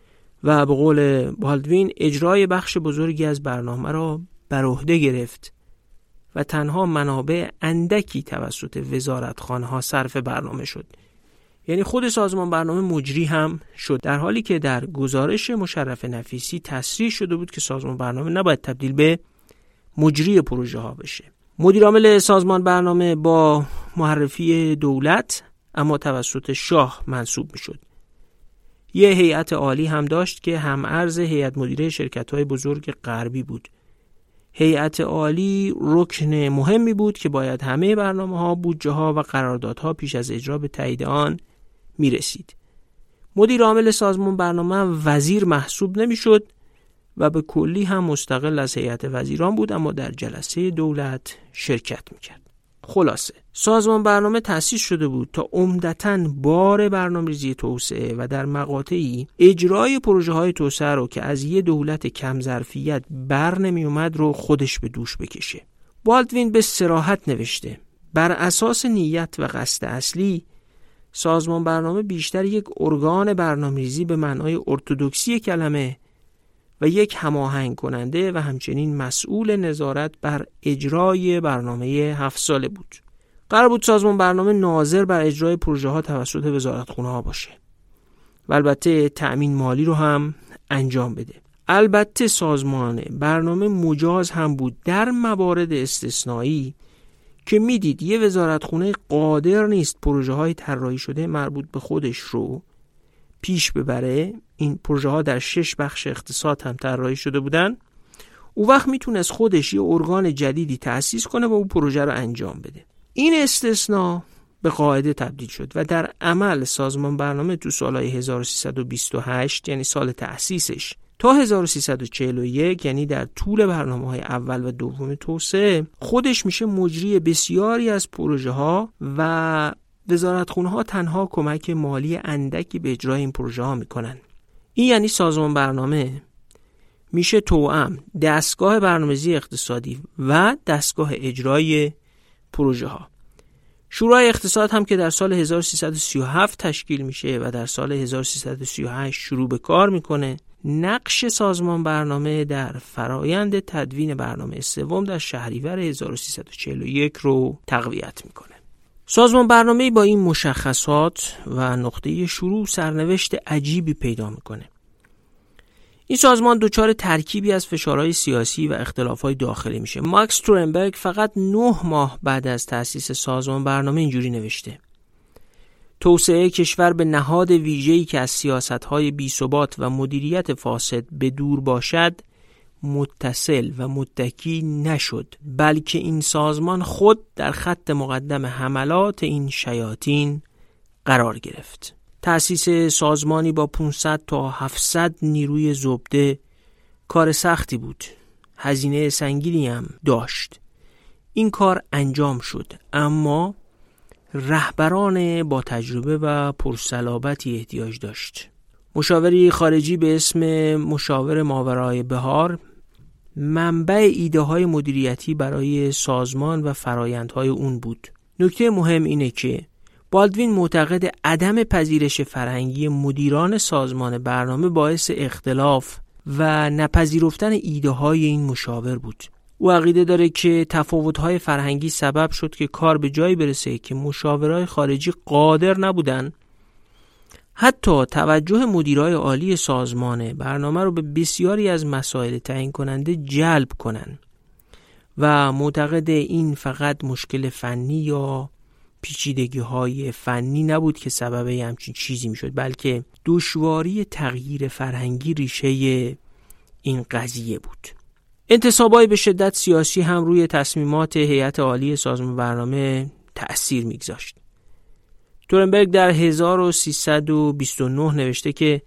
S1: و به قول بالدوین اجرای بخش بزرگی از برنامه را بر عهده گرفت و تنها منابع اندکی توسط وزارتخانه‌ها صرف برنامه شد. یعنی خود سازمان برنامه مجری هم شد، در حالی که در گزارش مشرف نفیسی تصریح شده بود که سازمان برنامه نباید تبدیل به مجری پروژه ها بشه. مدیر عامل سازمان برنامه با معرفی دولت اما توسط شاه منصوب می شد. یه هیئت عالی هم داشت که هم ارز هیئت مدیره شرکت‌های بزرگ غربی بود. هیئت عالی رکن مهمی بود که باید همه برنامه‌ها، بودجه‌ها و قراردادها پیش از اجرا به تایید آن می‌رسید. مدیر عامل سازمان برنامه وزیر محسوب نمی‌شد و به کلی هم مستقل از هیئت وزیران بود، اما در جلسه دولت شرکت می‌کرد. خلاصه سازمان برنامه تأسیس شده بود تا عمدتاً بار برنامه‌ریزی توسعه و در مقاطعی اجرای پروژه‌های توسعه رو که از یه دولت کم ظرفیت بر نمی اومد رو خودش به دوش بکشه. بالدوین به صراحت نوشته بر اساس نیت و قصد اصلی سازمان برنامه بیشتر یک ارگان برنامه‌ریزی به معنای ارتدوکسی کلمه و یک هماهنگ کننده و همچنین مسئول نظارت بر اجرای برنامه هفت ساله بود. قرار بود سازمان برنامه ناظر بر اجرای پروژه ها توسط وزارتخونه ها باشه و البته تأمین مالی رو هم انجام بده. البته سازمان برنامه مجاز هم بود در موارد استثنایی که میدید یه وزارتخونه قادر نیست پروژه های طراحی شده مربوط به خودش رو پیش ببره. این پروژه ها در شش بخش اقتصاد هم طراحی شده بودن. او وقت میتونست خودش یه ارگان جدیدی تأسیس کنه و اون پروژه رو انجام بده. این استثناء به قاعده تبدیل شد و در عمل سازمان برنامه تو سالهای هزار و سیصد و بیست و هشت یعنی سال تأسیسش تا هزار و سیصد و چهل و یک یعنی در طول برنامه‌های اول و دوم توسعه خودش میشه مجری بسیاری از پروژه ها و وزارتخونه ها تنها کمک مالی اندکی به اجرای این پروژه ها میکنن. این یعنی سازمان برنامه میشه توأم دستگاه برنامه‌ریزی اقتصادی و دستگاه اجرای پروژه ها. شورای اقتصاد هم که در سال هزار و سیصد و سی و هفت تشکیل میشه و در سال هزار و سیصد و سی و هشت شروع به کار میکنه، نقش سازمان برنامه در فرایند تدوین برنامه سوم در شهریور هزار و سیصد و چهل و یک رو تقویت میکنه. سازمان برنامه با این مشخصات و نقطه شروع سرنوشت عجیبی پیدا میکنه. این سازمان دچار ترکیبی از فشارهای سیاسی و اختلافهای داخلی میشه. ماکس تورنبرگ فقط نه ماه بعد از تأسیس سازمان برنامه اینجوری نوشته: توسعه کشور به نهاد ویژه‌ای که از سیاست‌های بی‌ثبات و مدیریت فاسد به دور باشد متصل و متکی نشد، بلکه این سازمان خود در خط مقدم حملات این شیاطین قرار گرفت. تأسیس سازمانی با پانصد تا هفتصد نیروی زبده کار سختی بود، هزینه سنگینی هم داشت. این کار انجام شد، اما رهبران با تجربه و پرصلابتی احتیاج داشت. مشاوری خارجی به اسم مشاور ماورای بهار منبع ایده های مدیریتی برای سازمان و فرایندهای اون بود. نکته مهم اینه که بالدوین معتقد عدم پذیرش فرهنگی مدیران سازمان برنامه باعث اختلاف و نپذیرفتن ایده های این مشاور بود. او عقیده داره که تفاوت‌های فرهنگی سبب شد که کار به جایی برسه که مشاورای خارجی قادر نبودن حتی توجه مدیرای عالی سازمان برنامه رو به بسیاری از مسائل تعیین کننده جلب کنن و معتقد این فقط مشکل فنی یا پیچیدگی‌های فنی نبود که سبب همچین چیزی میشد، بلکه دشواری تغییر فرهنگی ریشه این قضیه بود. انتصابای به شدت سیاسی هم روی تصمیمات هیئت عالی سازمان برنامه تأثیر میگذاشت. تورنبرگ در هزار و سیصد و بیست و نه نوشته که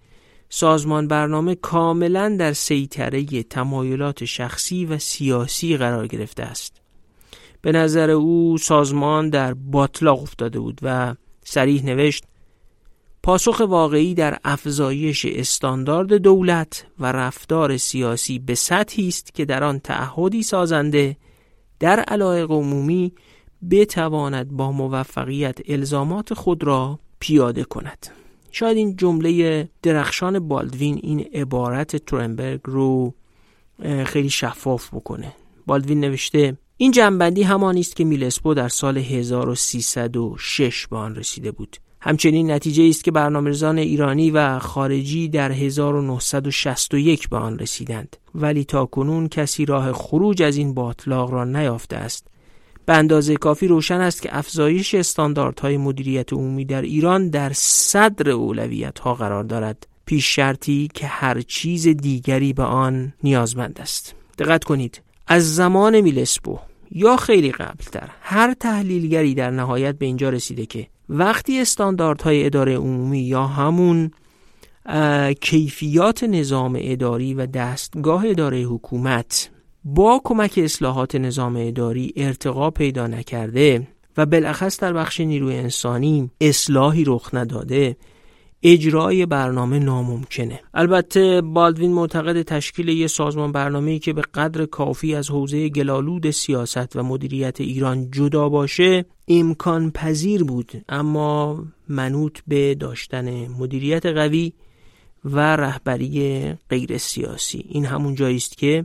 S1: سازمان برنامه کاملا در سیطره تمایلات شخصی و سیاسی قرار گرفته است. به نظر او سازمان در باطلاق افتاده بود و صریح نوشت: پاسخ واقعی در افزایش استاندارد دولت و رفتار سیاسی به سطحی است که در آن تعهدی سازنده در علایق عمومی بتواند با موفقیت الزامات خود را پیاده کند. شاید این جمله درخشان بالدوین این عبارت تورنبرگ رو خیلی شفاف بکنه. بالدوین نوشته: این جنبندی همانی است که میلسپو در سال هزار و سیصد و شش به آن رسیده بود. همچنین نتیجه است که برنامه‌ریزان ایرانی و خارجی در هزار و نهصد و شصت و یک به آن رسیدند، ولی تاکنون کسی راه خروج از این باطلاق را نیافته است. به اندازه کافی روشن است که افزایش استانداردهای مدیریت عمومی در ایران در صدر اولویت‌ها قرار دارد، پیش شرطی که هر چیز دیگری به آن نیازمند است. دقت کنید، از زمان میلسپو یا خیلی قبلتر هر تحلیلگری در نهایت به اینجا رسیده که وقتی استانداردهای اداره عمومی یا همون کیفیات نظام اداری و دستگاه اداره حکومت با کمک اصلاحات نظام اداری ارتقا پیدا نکرده و بالاخص در بخش نیروی انسانی اصلاحی رخ نداده، اجرای برنامه ناممکنه. البته بالدوین معتقد تشکیل یک سازمان برنامه‌ای که به قدر کافی از حوزه گلالود سیاست و مدیریت ایران جدا باشه امکان پذیر بود، اما منوط به داشتن مدیریت قوی و رهبری غیر سیاسی. این همون جایی است که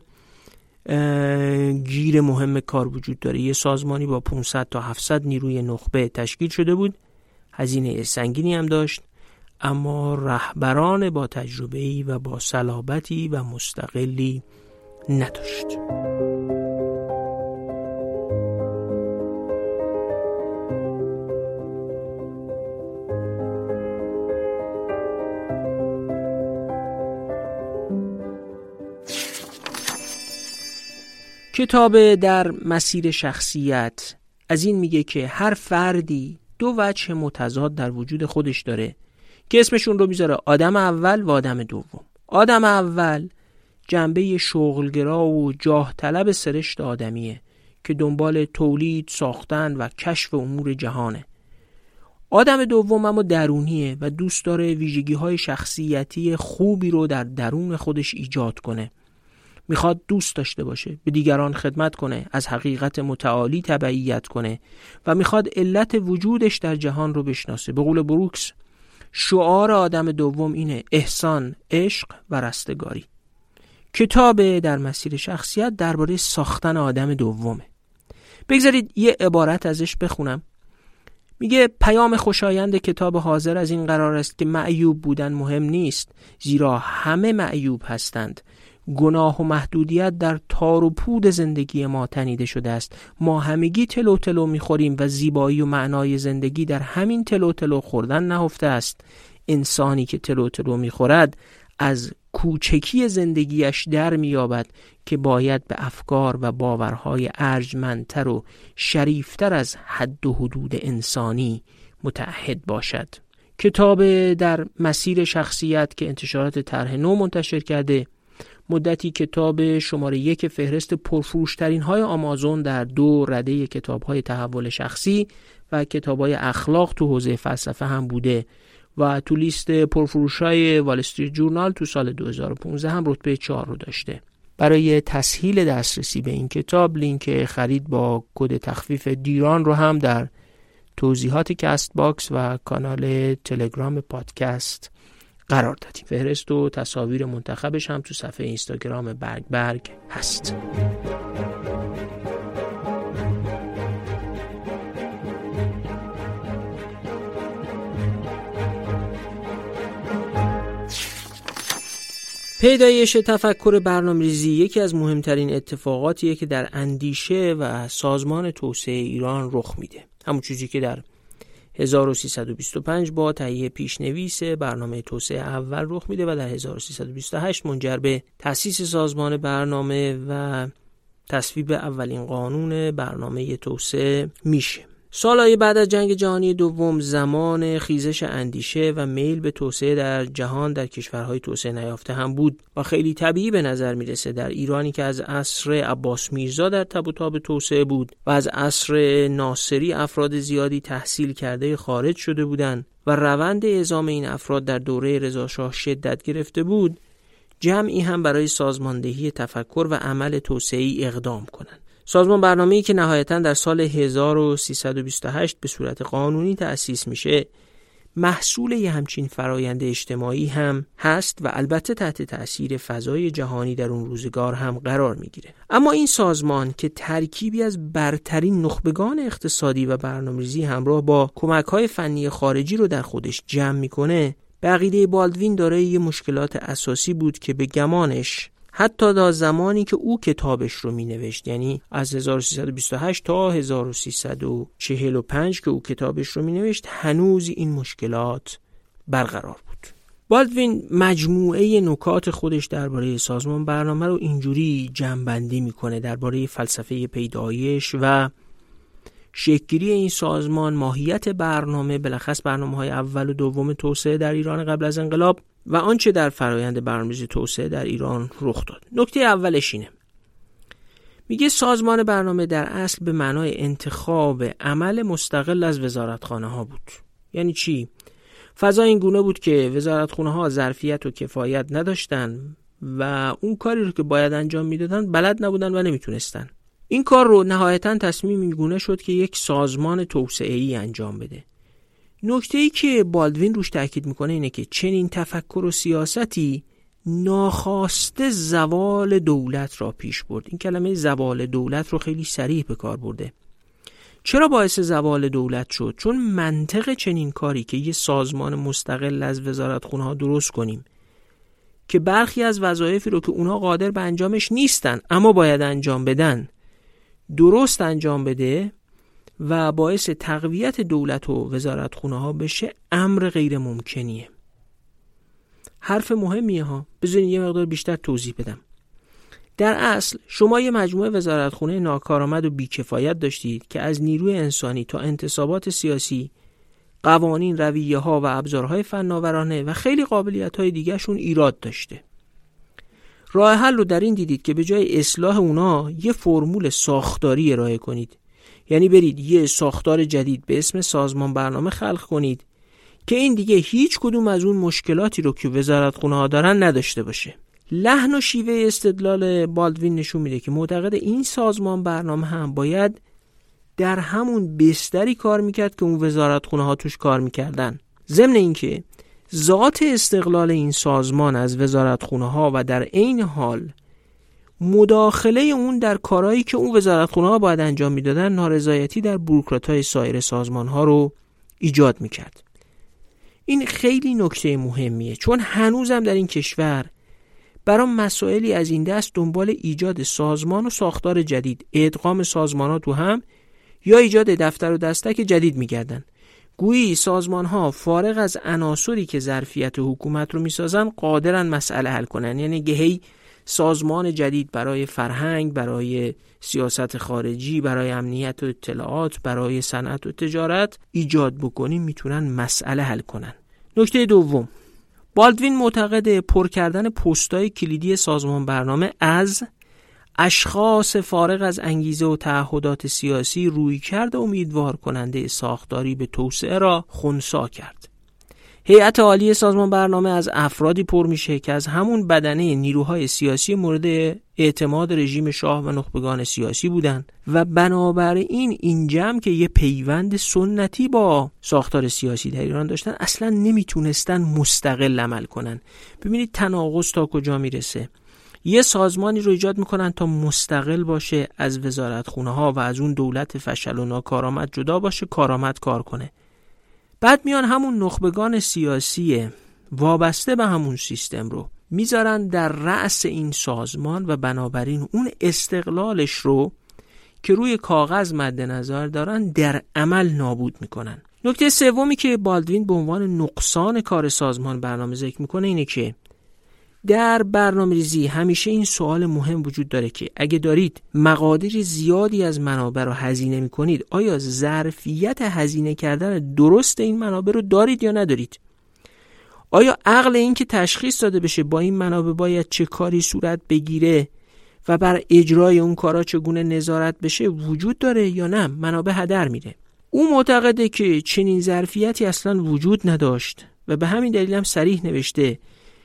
S1: گیر مهم کار وجود داره. یه سازمانی با پانصد تا هفتصد نیروی نخبه تشکیل شده بود، هزینه سنگینی هم داشت، اما رهبران با تجربه‌ای و با صلابتی و مستقلی نداشت. کتاب در مسیر شخصیت از این میگه که هر فردی دو وجه متضاد در وجود خودش داره که اسمشون رو میذاره آدم اول و آدم دوم. آدم اول جنبه شغلگرا و جاه طلب سرشت آدمیه که دنبال تولید، ساختن و کشف امور جهانه. آدم دوم اما درونیه و دوست داره ویژگی‌های شخصیتی خوبی رو در درون خودش ایجاد کنه. میخواد دوست داشته باشه، به دیگران خدمت کنه، از حقیقت متعالی تبعیت کنه و میخواد علت وجودش در جهان رو بشناسه. به قول بروکس، شعار آدم دوم اینه: احسان، عشق و رستگاری. کتاب در مسیر شخصیت درباره ساختن آدم دومه. بگذارید یه عبارت ازش بخونم. میگه پیام خوشایند کتاب حاضر از این قرار است که معیوب بودن مهم نیست، زیرا همه معیوب هستند. گناه و محدودیت در تار و پود زندگی ما تنیده شده است. ما همگی تلو تلو میخوریم و زیبایی و معنای زندگی در همین تلو تلو خوردن نهفته است. انسانی که تلو تلو میخورد از کوچکی زندگیش در میابد که باید به افکار و باورهای ارجمندتر و شریفتر از حد و حدود انسانی متعهد باشد. کتاب در مسیر شخصیت که انتشارات طرح نو منتشر کرده، مدتی کتاب شماره یک فهرست پرفروشترین های آمازون در دو رده کتاب های تحول شخصی و کتاب های اخلاق تو حوزه فلسفه هم بوده و تو لیست پرفروش های وال استریت جورنال تو سال دو هزار و پانزده هم رتبه چهار رو داشته. برای تسهیل دسترسی به این کتاب لینک خرید با کد تخفیف دیران رو هم در توضیحات کست باکس و کانال تلگرام پادکست قرار دادیم. فهرست و تصاویر منتخبش هم تو صفحه اینستاگرام برگ برگ هست. پیدایش تفکر برنامه‌ریزی یکی از مهمترین اتفاقاتیه که در اندیشه و سازمان توسعه ایران رخ میده. همون چیزی که در هزار و سیصد و بیست و پنج با تهیه پیشنویس برنامه توسعه اول رخ میده و در هزار و سیصد و بیست و هشت منجر به تأسیس سازمان برنامه و تصویب اولین قانون برنامه توسعه میشه. سالهای بعد از جنگ جهانی دوم زمان خیزش اندیشه و میل به توسعه در جهان در کشورهای توسعه نیافته هم بود و خیلی طبیعی به نظر میرسه در ایرانی که از عصر عباس میرزا در تب و تاب توسعه بود و از عصر ناصری افراد زیادی تحصیل کرده خارج شده بودند و روند اعزام این افراد در دوره رضا شاه شدت گرفته بود، جمعی هم برای سازماندهی تفکر و عمل توسعه‌ای اقدام کنند. سازمان برنامه‌ای که نهایتاً در سال هزار و سیصد و بیست و هشت به صورت قانونی تأسیس میشه، محصول یه همچین فرایند اجتماعی هم هست و البته تحت تأثیر فضای جهانی در اون روزگار هم قرار میگیره. اما این سازمان که ترکیبی از برترین نخبگان اقتصادی و برنامه‌ریزی همراه با کمک‌های فنی خارجی رو در خودش جمع میکنه، به عقیده بالدوین دارای یه مشکلات اساسی بود که به گمانش حتی تا زمانی که او کتابش رو می نوشت، یعنی از هزار و سیصد و بیست و هشت تا هزار و سیصد و چهل و پنج که او کتابش رو می نوشت، هنوز این مشکلات برقرار بود. بالدوین مجموعه نکات خودش درباره سازمان برنامه رو اینجوری جمع‌بندی میکنه درباره فلسفه پیدایش و شکل‌گیری این سازمان، ماهیت برنامه، بلخص برنامه‌های اول و دوم توسعه در ایران قبل از انقلاب و آنچه در فرایند برنامه‌ریزی توسعه در ایران رخ داد. نکته اولش اینه، میگه سازمان برنامه در اصل به معنای انتخاب عمل مستقل از وزارتخانه‌ها بود. یعنی چی؟ فضا این گونه بود که وزارتخانه‌ها ظرفیت و کفایت نداشتن و اون کاری رو که باید انجام میدادن بلد نبودن و نمیتونستن. این کار رو نهایتاً تصمیم این گونه شد که یک سازمان توسعه‌ای انجام بده. نکته‌ای که بالدوین روش تاکید میکنه اینه که چنین تفکر و سیاستی ناخواسته زوال دولت را پیش برد. این کلمه زوال دولت رو خیلی صریح به کار برده. چرا باعث زوال دولت شد؟ چون منطق چنین کاری که یه سازمان مستقل از وزارتخونه‌ها درست کنیم که برخی از وظایفی رو که اونا قادر به انجامش نیستن اما باید انجام بدن درست انجام بده و باعث تقویت دولت و وزارتخونه‌ها بشه، امر غیر ممکنیه. حرف مهمیه ها، بذارین یه مقدار بیشتر توضیح بدم. در اصل شما یه مجموعه وزارتخونه ناکارآمد و بیکفایت داشتید که از نیروی انسانی تا انتصابات سیاسی، قوانین، رویه‌ها و ابزارهای فناورانه و خیلی قابلیت‌های دیگه‌شون ایراد داشته. راه حل رو در این دیدید که به جای اصلاح اونا یه فرمول ساختاری ارائه کنید. یعنی برید یه ساختار جدید به اسم سازمان برنامه خلق کنید که این دیگه هیچ کدوم از اون مشکلاتی رو که وزارتخونه‌ها دارن نداشته باشه. لحن و شیوه استدلال بالدوین نشون میده که معتقد این سازمان برنامه هم باید در همون بستری کار میکرد که اون وزارتخونه‌ها توش کار میکردن. ضمن اینکه ذات استقلال این سازمان از وزارتخونه‌ها و در عین حال مداخله اون در کارهایی که اون وزارتخونه‌ها باید انجام میدادن نارضایتی در بوروکرات‌های سایر سازمان‌ها رو ایجاد میکرد. این خیلی نکته مهمیه، چون هنوزم در این کشور برای مسائلی از این دست دنبال ایجاد سازمان و ساختار جدید، ادغام سازمان‌ها تو هم یا ایجاد دفتر و دستک جدید میگردن. گویی سازمان‌ها فارغ از عناصری که ظرفیت حکومت رو میسازن قادرن مسئله حل کنن. یعنی گهی سازمان جدید برای فرهنگ، برای سیاست خارجی، برای امنیت و اطلاعات، برای صنعت و تجارت ایجاد بکنیم میتونن مسئله حل کنن. نکته دوم، بالدوین معتقد پر کردن پست‌های کلیدی سازمان برنامه از اشخاص فارغ از انگیزه و تعهدات سیاسی رویکرد امیدوار کننده ساختاری به توسعه را خنثی کرد. هیئت عالی سازمان برنامه از افرادی پر میشه که از همون بدنه نیروهای سیاسی مورد اعتماد رژیم شاه و نخبگان سیاسی بودند و بنابراین این جمع که یه پیوند سنتی با ساختار سیاسی در ایران داشتن اصلا نمیتونستن مستقل عمل کنن. ببینید تناقض تا کجا میرسه. یه سازمانی رو ایجاد میکنن تا مستقل باشه از وزارتخونه‌ها و از اون دولت فشل و ناکارآمد جدا باشه، کارآمد کار کنه. بعد میان همون نخبگان سیاسی وابسته به همون سیستم رو میذارن در رأس این سازمان و بنابراین اون استقلالش رو که روی کاغذ مد نظر دارن در عمل نابود میکنن. نکته سومی که بالدوین به عنوان نقصان کار سازمان برنامه ذکر میکنه اینه که در برنامه‌ریزی همیشه این سوال مهم وجود داره که اگه دارید مقادیر زیادی از منابع رو هزینه می‌کنید، آیا ظرفیت هزینه کردن درست این منابع رو دارید یا ندارید؟ آیا عقل این که تشخیص داده بشه با این منابع باید چه کاری صورت بگیره و بر اجرای اون کارا چگونه نظارت بشه وجود داره یا نه منابع هدر میره؟ او معتقده که چنین ظرفیتی اصلا وجود نداشت و به همین دلیل هم صریح نوشته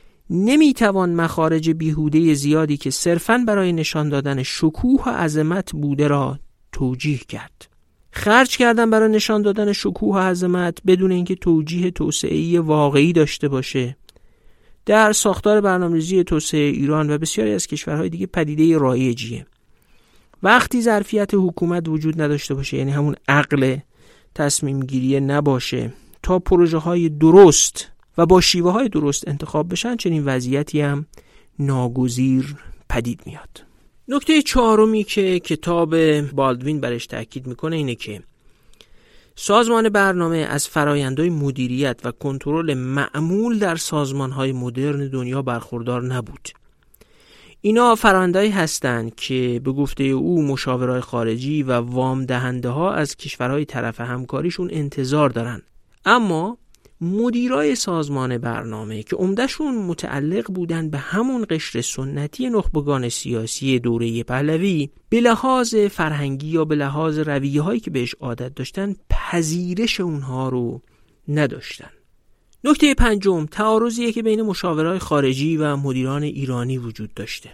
S1: نمیتوان مخارج بیهوده زیادی که صرفاً برای نشان دادن شکوه و عظمت بوده را توجیه کرد. خرج کردن برای نشان دادن شکوه و عظمت بدون اینکه توجیه توسعه‌ای واقعی داشته باشه در ساختار برنامه‌ریزی توسعه ایران و بسیاری از کشورهای دیگه پدیده رایجیه. وقتی ظرفیت حکومت وجود نداشته باشه، یعنی همون عقل تصمیم گیری نباشه تا پروژه های درست و با شیوه های درست انتخاب بشن، چنین وضعیتی هم ناگزیر پدید میاد. نکته چهارمی که کتاب بالدوین برش تاکید میکنه اینه که سازمان برنامه از فرآیندهای مدیریت و کنترل معمول در سازمانهای مدرن دنیا برخوردار نبود. اینا فرآیندهایی هستند که به گفته او مشاورای خارجی و وام دهنده ها از کشورهای طرف همکاریشون انتظار دارن، اما مدیرای سازمان برنامه که عمدهشون متعلق بودن به همون قشر سنتی نخبگان سیاسی دوره پهلوی، به لحاظ فرهنگی یا به لحاظ رویه هایی که بهش عادت داشتن پذیرش اونها رو نداشتن. نکته پنجم، تعارضیه که بین مشاورای خارجی و مدیران ایرانی وجود داشته.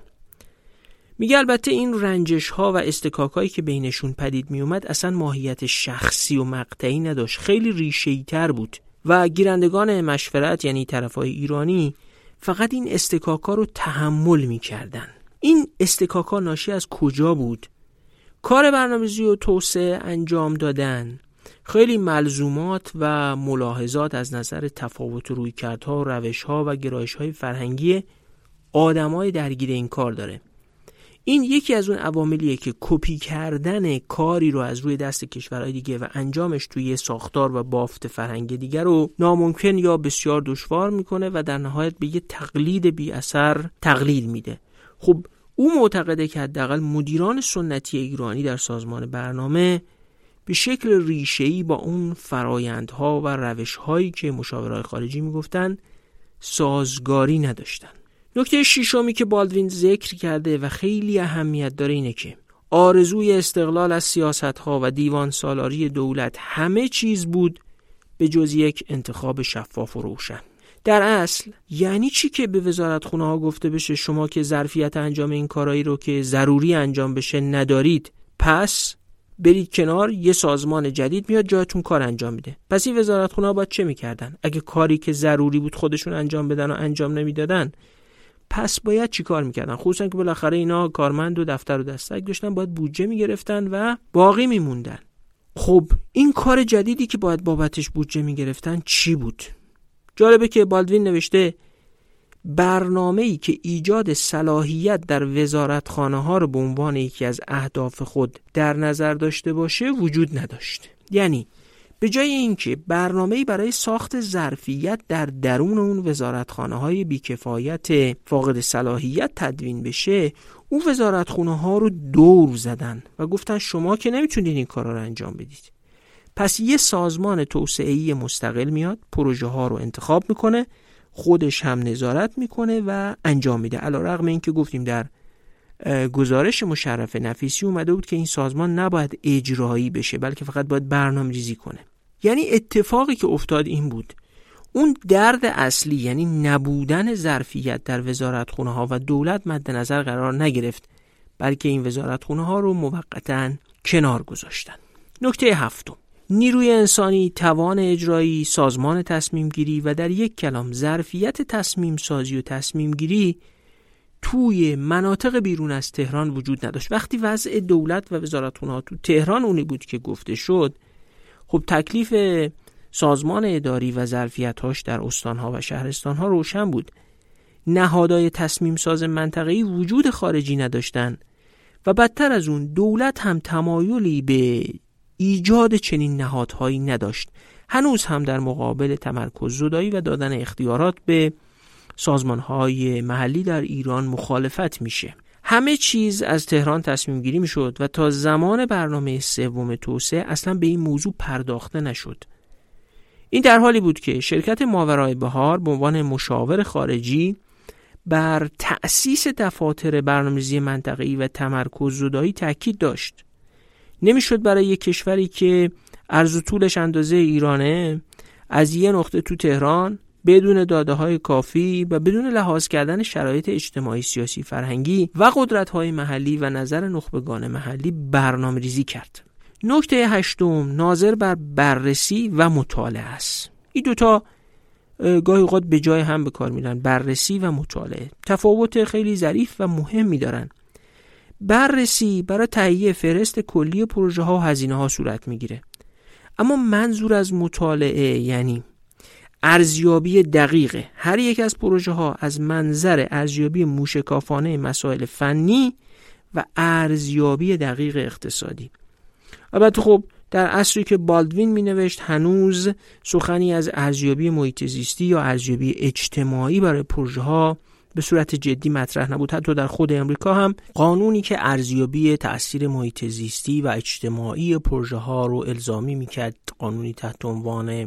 S1: میگه البته این رنجش ها و استکاک هایی که بینشون پدید می اومد اصلا ماهیت شخصی و مقطعی نداشت، خیلی ریشه‌ای تر بود و گیرندگان مشورت یعنی طرفای ایرانی فقط این استکاک ها رو تحمل می کردن. این استکاک ها ناشی از کجا بود؟ کار برنامه‌ریزی و توسعه انجام دادن خیلی ملزومات و ملاحظات از نظر تفاوت رویکردها و روش‌ها و گرایش‌های فرهنگی آدمای درگیر این کار داره. این یکی از اون عواملیه که کپی کردن کاری رو از روی دست کشورهای دیگه و انجامش توی ساختار و بافت فرهنگ دیگر رو ناممکن یا بسیار دشوار میکنه و در نهایت به یه تقلید بی اثر تقلیل میده. خب او معتقده که حداقل مدیران سنتی ایرانی در سازمان برنامه به شکل ریشه‌ای با اون فرایندها و روش‌هایی که مشاورای خارجی میگفتن سازگاری نداشتن. نکته ششمی که بالدوین ذکر کرده و خیلی اهمیت داره اینه که آرزوی استقلال از سیاست‌ها و دیوان سالاری دولت همه چیز بود به جز یک انتخاب شفاف و روشن. در اصل یعنی چی که به وزارتخونه ها گفته بشه شما که ظرفیت انجام این کارایی رو که ضروری انجام بشه ندارید، پس برید کنار، یه سازمان جدید میاد جایتون کار انجام میده. پس این وزارتخونه ها باید چه میکردن؟ اگه کاری که ضروری بود خودشون انجام بدن و انجام نمیدادن، پس باید چی کار میکردن؟ خصوصا که بالاخره اینا کارمند و دفتر و دستک داشتن، باید بودجه میگرفتن و باقی میموندن. خب این کار جدیدی که باید بابتش بودجه میگرفتن چی بود؟ جالبه که بالدوین نوشته برنامه‌ای که ایجاد صلاحیت در وزارتخانه‌ها رو به عنوان یکی از اهداف خود در نظر داشته باشه وجود نداشت. یعنی به جای اینکه برنامه‌ای برای ساخت ظرفیت در درون اون وزارتخانه‌های بیکفایت فاقد صلاحیت تدوین بشه، اون وزارتخانه‌ها رو دور زدن و گفتن شما که نمیتونید این کارا رو انجام بدید. پس یه سازمان توسعه‌ای مستقل میاد، پروژه ها رو انتخاب میکنه، خودش هم نظارت میکنه و انجام میده. علیرغم اینکه گفتیم در گزارش مشرف نفیسی اومده بود که این سازمان نباید اجرایی بشه بلکه فقط باید برنامه‌ریزی کنه. یعنی اتفاقی که افتاد این بود، اون درد اصلی یعنی نبودن ظرفیت در وزارتخونه ها و دولت مد نظر قرار نگرفت، بلکه این وزارتخونه ها رو موقتاً کنار گذاشتن. نکته هفتم، نیروی انسانی، توان اجرایی، سازمان تصمیم گیری و در یک کلام ظرفیت تصمیم سازی و تصمیم گیری توی مناطق بیرون از تهران وجود نداشت. وقتی وضع دولت و وزارتخونه‌ها تو تهران اونی بود که گفته شد، خب تکلیف سازمان اداری و ظرفیت‌هاش در استان‌ها و شهرستان‌ها روشن بود. نهادهای تصمیم ساز منطقه‌ای وجود خارجی نداشتن و بدتر از اون دولت هم تمایلی به ایجاد چنین نهادهایی نداشت. هنوز هم در مقابل تمرکز زدایی و دادن اختیارات به سازمان‌های محلی در ایران مخالفت میشه. همه چیز از تهران تصمیم گیری میشد و تا زمان برنامه سوم توسعه اصلا به این موضوع پرداخته نشد. این در حالی بود که شرکت ماورای بهار به عنوان مشاور خارجی بر تأسیس دفاتر برنامه‌ریزی منطقه‌ای و تمرکز زدایی تاکید داشت. نمیشد برای یک کشوری که عرض و طولش اندازه ایرانه از یه نقطه تو تهران بدون داده‌های کافی و بدون لحاظ کردن شرایط اجتماعی، سیاسی، فرهنگی و قدرت‌های محلی و نظر نخبگان محلی برنامه‌ریزی کرد. نکته هشتم ناظر بر بررسی و مطالعه است. این دوتا گاهی اوقات به جای هم به کار میرن. بررسی و مطالعه تفاوت خیلی ظریف و مهمی دارن. بررسی برای تهیه فهرست کلی پروژه ها و هزینه ها صورت میگیره، اما منظور از مطالعه یعنی ارزیابی دقیق هر یک از پروژه ها از منظر ارزیابی موشکافانه مسائل فنی و ارزیابی دقیق اقتصادی. البته خب در عصری که بالدوین می نوشت هنوز سخنی از ارزیابی محیط زیستی یا ارزیابی اجتماعی برای پروژه ها به صورت جدی مطرح نبود. حتی در خود امریکا هم قانونی که ارزیابی تأثیر محیط زیستی و اجتماعی پروژه ها رو الزامی میکرد، قانونی تحت عنوان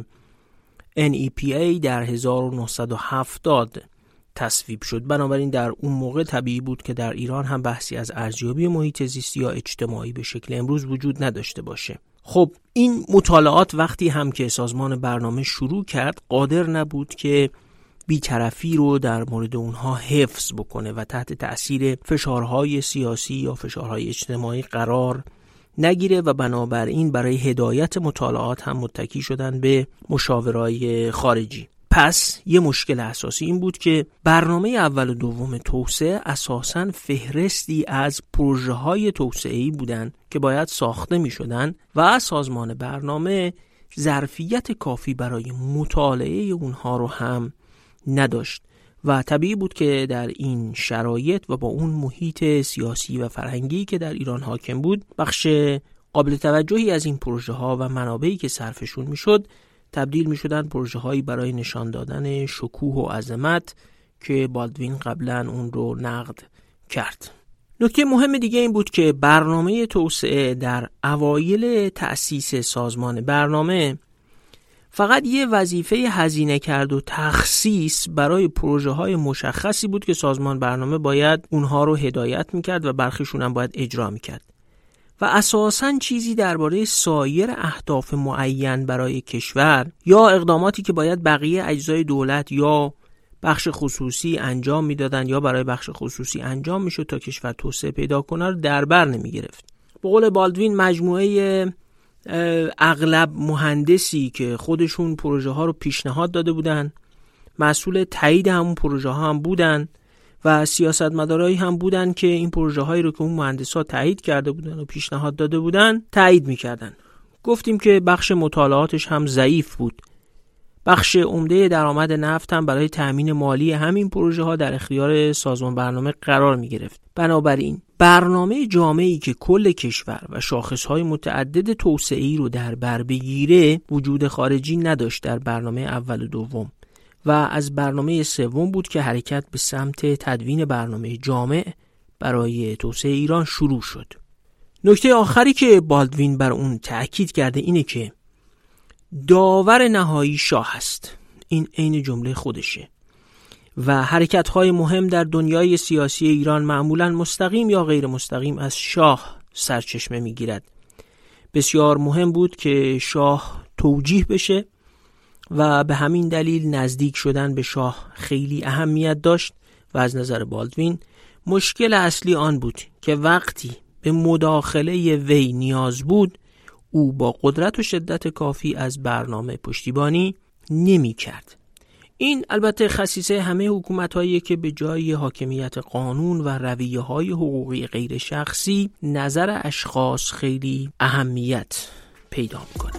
S1: ان ای پی ای در هزار و نهصد و هفتاد تصویب شد. بنابراین در اون موقع طبیعی بود که در ایران هم بحثی از ارزیابی محیط زیستی یا اجتماعی به شکل امروز وجود نداشته باشه. خب این مطالعات وقتی هم که سازمان برنامه شروع کرد قادر نبود که بی‌طرفی رو در مورد اونها حفظ بکنه و تحت تأثیر فشارهای سیاسی یا فشارهای اجتماعی قرار نگیره و بنابراین برای هدایت مطالعات هم متکی شدن به مشاورای خارجی. پس یه مشکل اساسی این بود که برنامه اول و دوم توسعه اساساً فهرستی از پروژه‌های توسعه‌ای بودن که باید ساخته می‌شدن و سازمان برنامه ظرفیت کافی برای مطالعه اونها رو هم نداشت و طبیعی بود که در این شرایط و با اون محیط سیاسی و فرهنگی که در ایران حاکم بود، بخش قابل توجهی از این پروژه ها و منابعی که صرفشون میشد تبدیل میشدن پروژه هایی برای نشان دادن شکوه و عظمت که بالدوین قبلا اون رو نقد کرد. نکته مهم دیگه این بود که برنامه توسعه در اوایل تأسیس سازمان برنامه فقط یه وظیفه هزینه کرد و تخصیص برای پروژه های مشخصی بود که سازمان برنامه باید اونها رو هدایت میکرد و برخیشون هم باید اجرا میکرد و اساساً چیزی درباره سایر اهداف معین برای کشور یا اقداماتی که باید بقیه اجزای دولت یا بخش خصوصی انجام میدادن یا برای بخش خصوصی انجام میشد تا کشور توسعه پیدا کنه رو در بر نمیگرفت. به قول بالدوین مجموعه اغلب مهندسی که خودشون پروژه ها رو پیشنهاد داده بودن، مسئول تایید همون پروژه ها هم بودن و سیاستمدارایی هم بودن که این پروژه هایی رو که اون مهندسا تایید کرده بودن و پیشنهاد داده بودن تایید میکردن. گفتیم که بخش مطالعاتش هم ضعیف بود. بخش عمده درآمد نفت هم برای تأمین مالی همین پروژه ها در اختیار سازمان برنامه قرار می گرفت. بنابراین برنامه جامعی که کل کشور و شاخصهای متعدد توسعه‌ای رو در بر بگیره وجود خارجی نداشت در برنامه اول و دوم و از برنامه سوم بود که حرکت به سمت تدوین برنامه جامع برای توسعه ایران شروع شد. نکته آخری که بالدوین بر اون تأکید کرده اینه که داور نهایی شاه است. این عین جمله خودشه و حرکت‌های مهم در دنیای سیاسی ایران معمولاً مستقیم یا غیر مستقیم از شاه سرچشمه می‌گیرد. بسیار مهم بود که شاه توجیه بشه و به همین دلیل نزدیک شدن به شاه خیلی اهمیت داشت و از نظر بالدوین مشکل اصلی آن بود که وقتی به مداخله وی نیاز بود او با قدرت و شدت کافی از برنامه پشتیبانی نمی کرد. این البته خصیصه همه حکومت‌هایی که به جای حاکمیت قانون و رویه‌های حقوقی غیر شخصی نظر اشخاص خیلی اهمیت پیدا می‌کنه.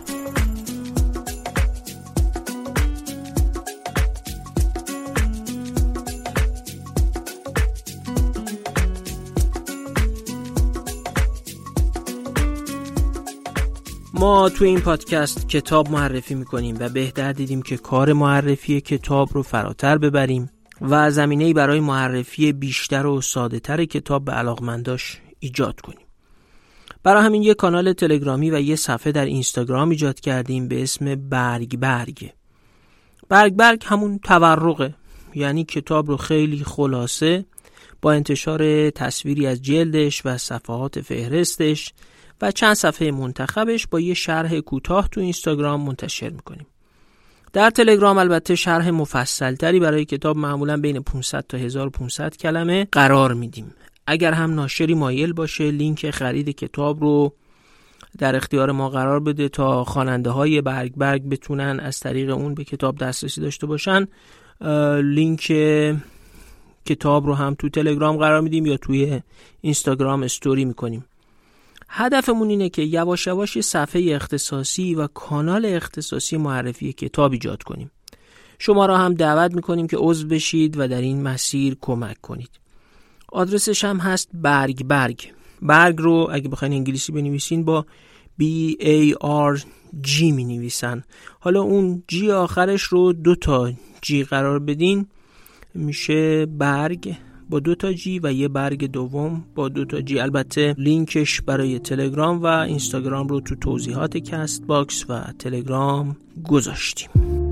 S1: ما تو این پادکست کتاب معرفی میکنیم و بهتر دیدیم که کار معرفی کتاب رو فراتر ببریم و زمینه‌ای برای معرفی بیشتر و ساده‌تر کتاب به علاقمنداش ایجاد کنیم. برای همین یک کانال تلگرامی و یه صفحه در اینستاگرام ایجاد کردیم به اسم برگ برگ. برگ برگ همون تورقه، یعنی کتاب رو خیلی خلاصه با انتشار تصویری از جلدش و صفحات فهرستش و چند صفحه منتخبش با یه شرح کوتاه تو اینستاگرام منتشر میکنیم. در تلگرام البته شرح مفصلتری برای کتاب معمولا بین پانصد تا هزار و پانصد کلمه قرار میدیم. اگر هم ناشری مایل باشه لینک خرید کتاب رو در اختیار ما قرار بده تا خواننده های برگ برگ بتونن از طریق اون به کتاب دسترسی داشته باشن، لینک کتاب رو هم تو تلگرام قرار میدیم یا توی اینستاگرام استوری میکنیم. هدفمون اینه که یواش یواش یه صفحه اختصاصی و کانال اختصاصی معرفی کتاب ایجاد کنیم. شما را هم دعوت میکنیم که عضو بشید و در این مسیر کمک کنید. آدرسش هم هست برگ برگ. برگ رو اگه بخواین انگلیسی بنویسین با B A R G می نویسن. حالا اون G آخرش رو دو تا G قرار بدین میشه برگ با دو تا G و یه برگ دوم با دو تا G. البته لینکش برای تلگرام و اینستاگرام رو تو توضیحات کست باکس و تلگرام گذاشتیم.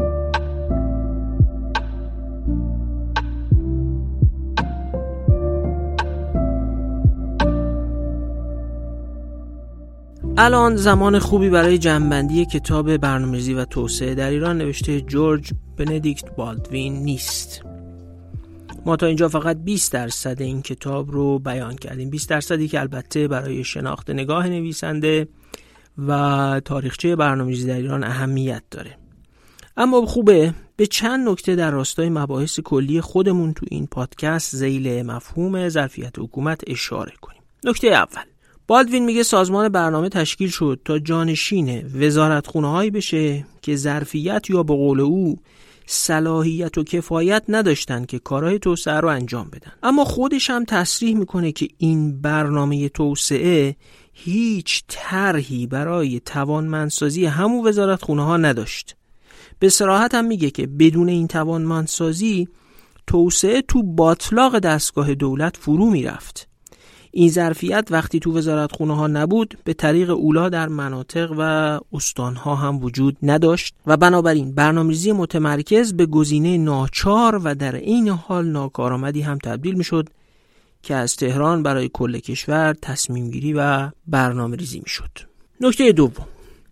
S1: الان زمان خوبی برای جمع‌بندی کتاب برنامه‌ریزی و توسعه در ایران نوشته جورج بندیکت بالدوین نیست. ما تا اینجا فقط بیست درصد این کتاب رو بیان کردیم، بیست درصدی که البته برای شناخت نگاه نویسنده و تاریخچه برنامه‌ریزی در ایران اهمیت داره. اما خوبه به چند نکته در راستای مباحث کلی خودمون تو این پادکست ذیل مفهوم ظرفیت حکومت اشاره کنیم. نکته اول، بالدوین میگه سازمان برنامه تشکیل شد تا جانشین وزارتخونه‌هایی بشه که ظرفیت یا به قول او صلاحیت و کفایت نداشتن که کارهای توسعه رو انجام بدن. اما خودش هم تصریح میکنه که این برنامه توسعه هیچ طرحی برای توانمندسازی همون وزارتخونه‌ها نداشت. به صراحت هم میگه که بدون این توانمندسازی توسعه تو باطلاق دستگاه دولت فرو میرفت. این ظرفیت وقتی تو وزارتخونه‌ها نبود به طریق اولا در مناطق و استانها هم وجود نداشت و بنابراین برنامه‌ریزی متمرکز به گزینه ناچار و در عین حال ناکارآمدی هم تبدیل میشد که از تهران برای کل کشور تصمیم گیری و برنامه‌ریزی میشد. نکته دوم،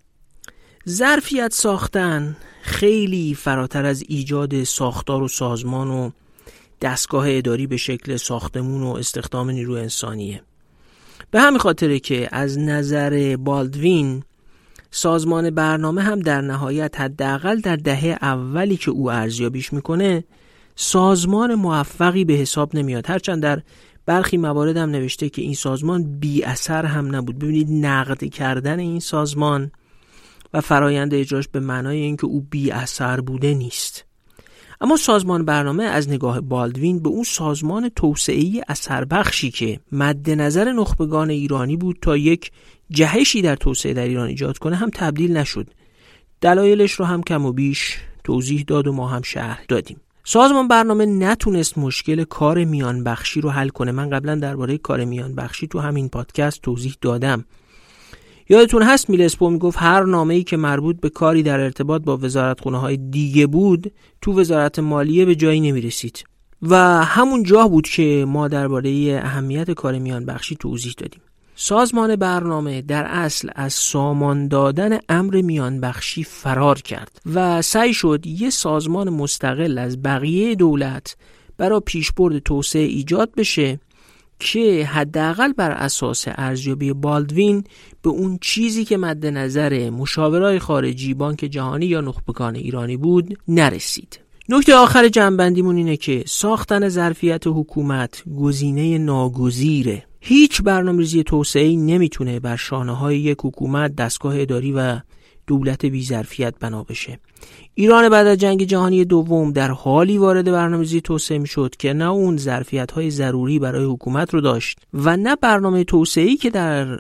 S1: ظرفیت ساختن خیلی فراتر از ایجاد ساختار و سازمان و دستگاه اداری به شکل ساختمون و استخدام نیروی انسانیه. به همین خاطره که از نظر بالدوین سازمان برنامه هم در نهایت حداقل در دهه اولی که او ارزیابیش میکنه سازمان موفقی به حساب نمیاد، هرچند در برخی موارد هم نوشته که این سازمان بی اثر هم نبود. ببینید نقد کردن این سازمان و فرایند اجراش به معنای اینکه او بی اثر بوده نیست. اما سازمان برنامه از نگاه بالدوین به اون سازمان توسعه‌ای اثربخشی که مد نظر نخبگان ایرانی بود تا یک جهشی در توسعه در ایران ایجاد کنه هم تبدیل نشد. دلایلش رو هم کم و بیش توضیح داد و ما هم شرح دادیم. سازمان برنامه نتونست مشکل کار میان بخشی رو حل کنه. من قبلا درباره کار میان بخشی تو همین پادکست توضیح دادم. یادتون هست میل اسپو میگفت هر نامه‌ای که مربوط به کاری در ارتباط با وزارتخونه‌های دیگه بود تو وزارت مالیه به جایی نمیرسید و همون جا بود که ما درباره اهمیت کار میان بخشی توضیح دادیم. سازمان برنامه در اصل از سامان دادن امر میان بخشی فرار کرد و سعی شد یه سازمان مستقل از بقیه دولت برای پیشبرد توسعه ایجاد بشه که حداقل بر اساس ارزیابی بالدوین به اون چیزی که مد نظر مشاورای خارجی، بانک جهانی یا نخبگان ایرانی بود نرسید. نکته آخر جنبندیمون اینه که ساختن ظرفیت حکومت گزینه ناگزیره. هیچ برنامه‌ریزی توسعه‌ای نمیتونه بر شانه‌های یک حکومت، دستگاه اداری و دولت بی ظرفیت بنا بشه. ایران بعد از جنگ جهانی دوم در حالی وارد برنامه‌ریزی توسعه میشد که نه اون ظرفیت‌های ضروری برای حکومت رو داشت و نه برنامه توسعه‌ای که در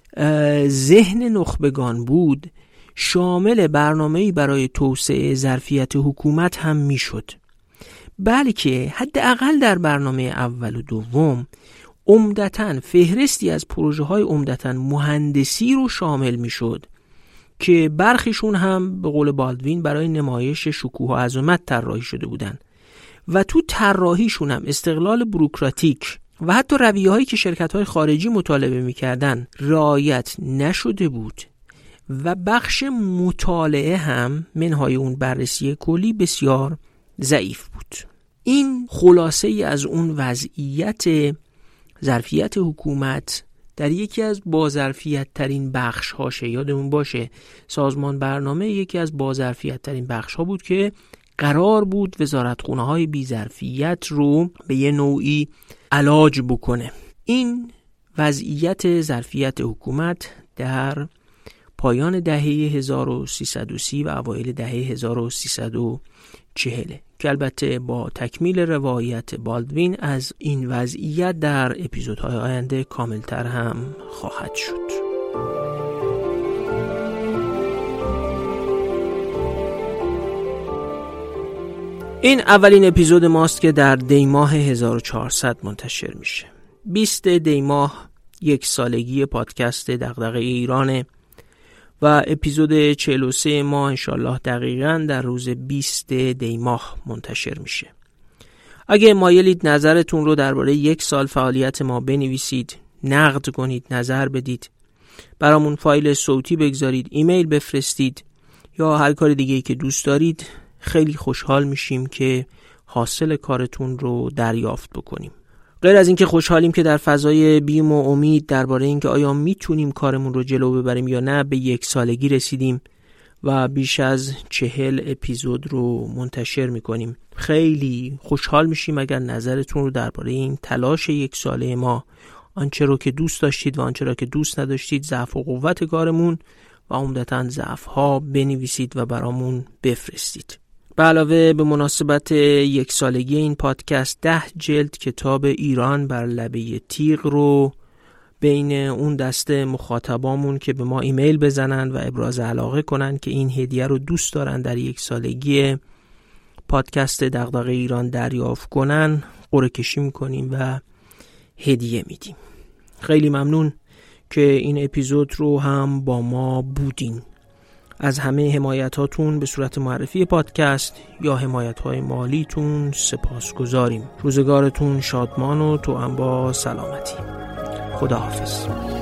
S1: ذهن نخبگان بود شامل برنامه‌ای برای توسعه ظرفیت حکومت هم میشد. بلکه حداقل در برنامه اول و دوم عمدتاً فهرستی از پروژه های عمدتاً مهندسی رو شامل می شد که برخیشون هم به قول بالدوین برای نمایش شکوه و عظمت طراحی شده بودن و تو طراحیشون هم استقلال بوروکراتیک و حتی رویه‌هایی که شرکت‌های خارجی مطالبه می‌کردن رعایت نشده بود و بخش مطالعه هم منهای اون بررسی کلی بسیار ضعیف بود. این خلاصه ای از اون وضعیت ظرفیت حکومت در یکی از باظرفیت ترین بخش هاشه. یادمون باشه سازمان برنامه یکی از باظرفیت ترین بخش ها بود که قرار بود وزارتخونه های بی ظرفیت رو به یه نوعی علاج بکنه. این وضعیت ظرفیت حکومت در پایان دهه هزار و سیصد و سی و اوایل دهه هزار و سیصد و چهل که البته با تکمیل روایت بالدوین از این وضعیت در اپیزودهای آینده کاملتر هم خواهد شد. این اولین اپیزود ماست که در دی ماه هزار و چهارصد منتشر میشه. بیست دی ماه یک سالگی پادکست دغدغه ایرانه و اپیزود چهل و سه ماه انشالله دقیقاً در روز بیست دی ماه منتشر میشه. اگه مایلید نظرتون رو درباره یک سال فعالیت ما بنویسید، نقد کنید، نظر بدید، برامون فایل صوتی بگذارید، ایمیل بفرستید یا هر کار دیگه‌ای که دوست دارید، خیلی خوشحال میشیم که حاصل کارتون رو دریافت بکنیم. غیر از اینکه خوشحالیم که در فضای بیم و امید درباره اینکه آیا میتونیم کارمون رو جلو ببریم یا نه به یک سالگی رسیدیم و بیش از چهل اپیزود رو منتشر میکنیم. خیلی خوشحال میشیم اگر نظرتون رو درباره این تلاش یک ساله ما، آنچه رو که دوست داشتید و آنچه رو که دوست نداشتید، ضعف و قوت کارمون و عمدتاً ضعف ها بنویسید و برامون بفرستید. به علاوه به مناسبت یک سالگی این پادکست ده جلد کتاب ایران بر لبه تیغ رو بین اون دسته مخاطبامون که به ما ایمیل بزنن و ابراز علاقه کنن که این هدیه رو دوست دارن در یک سالگی پادکست دغدغه ایران دریافت کنن قرعه کشی میکنیم و هدیه میدیم. خیلی ممنون که این اپیزود رو هم با ما بودین. از همه حمایتاتون به صورت معرفی پادکست یا حمایت‌های مالیتون سپاسگزاریم. روزگارتون شادمان و توأم با سلامتی. خداحافظ.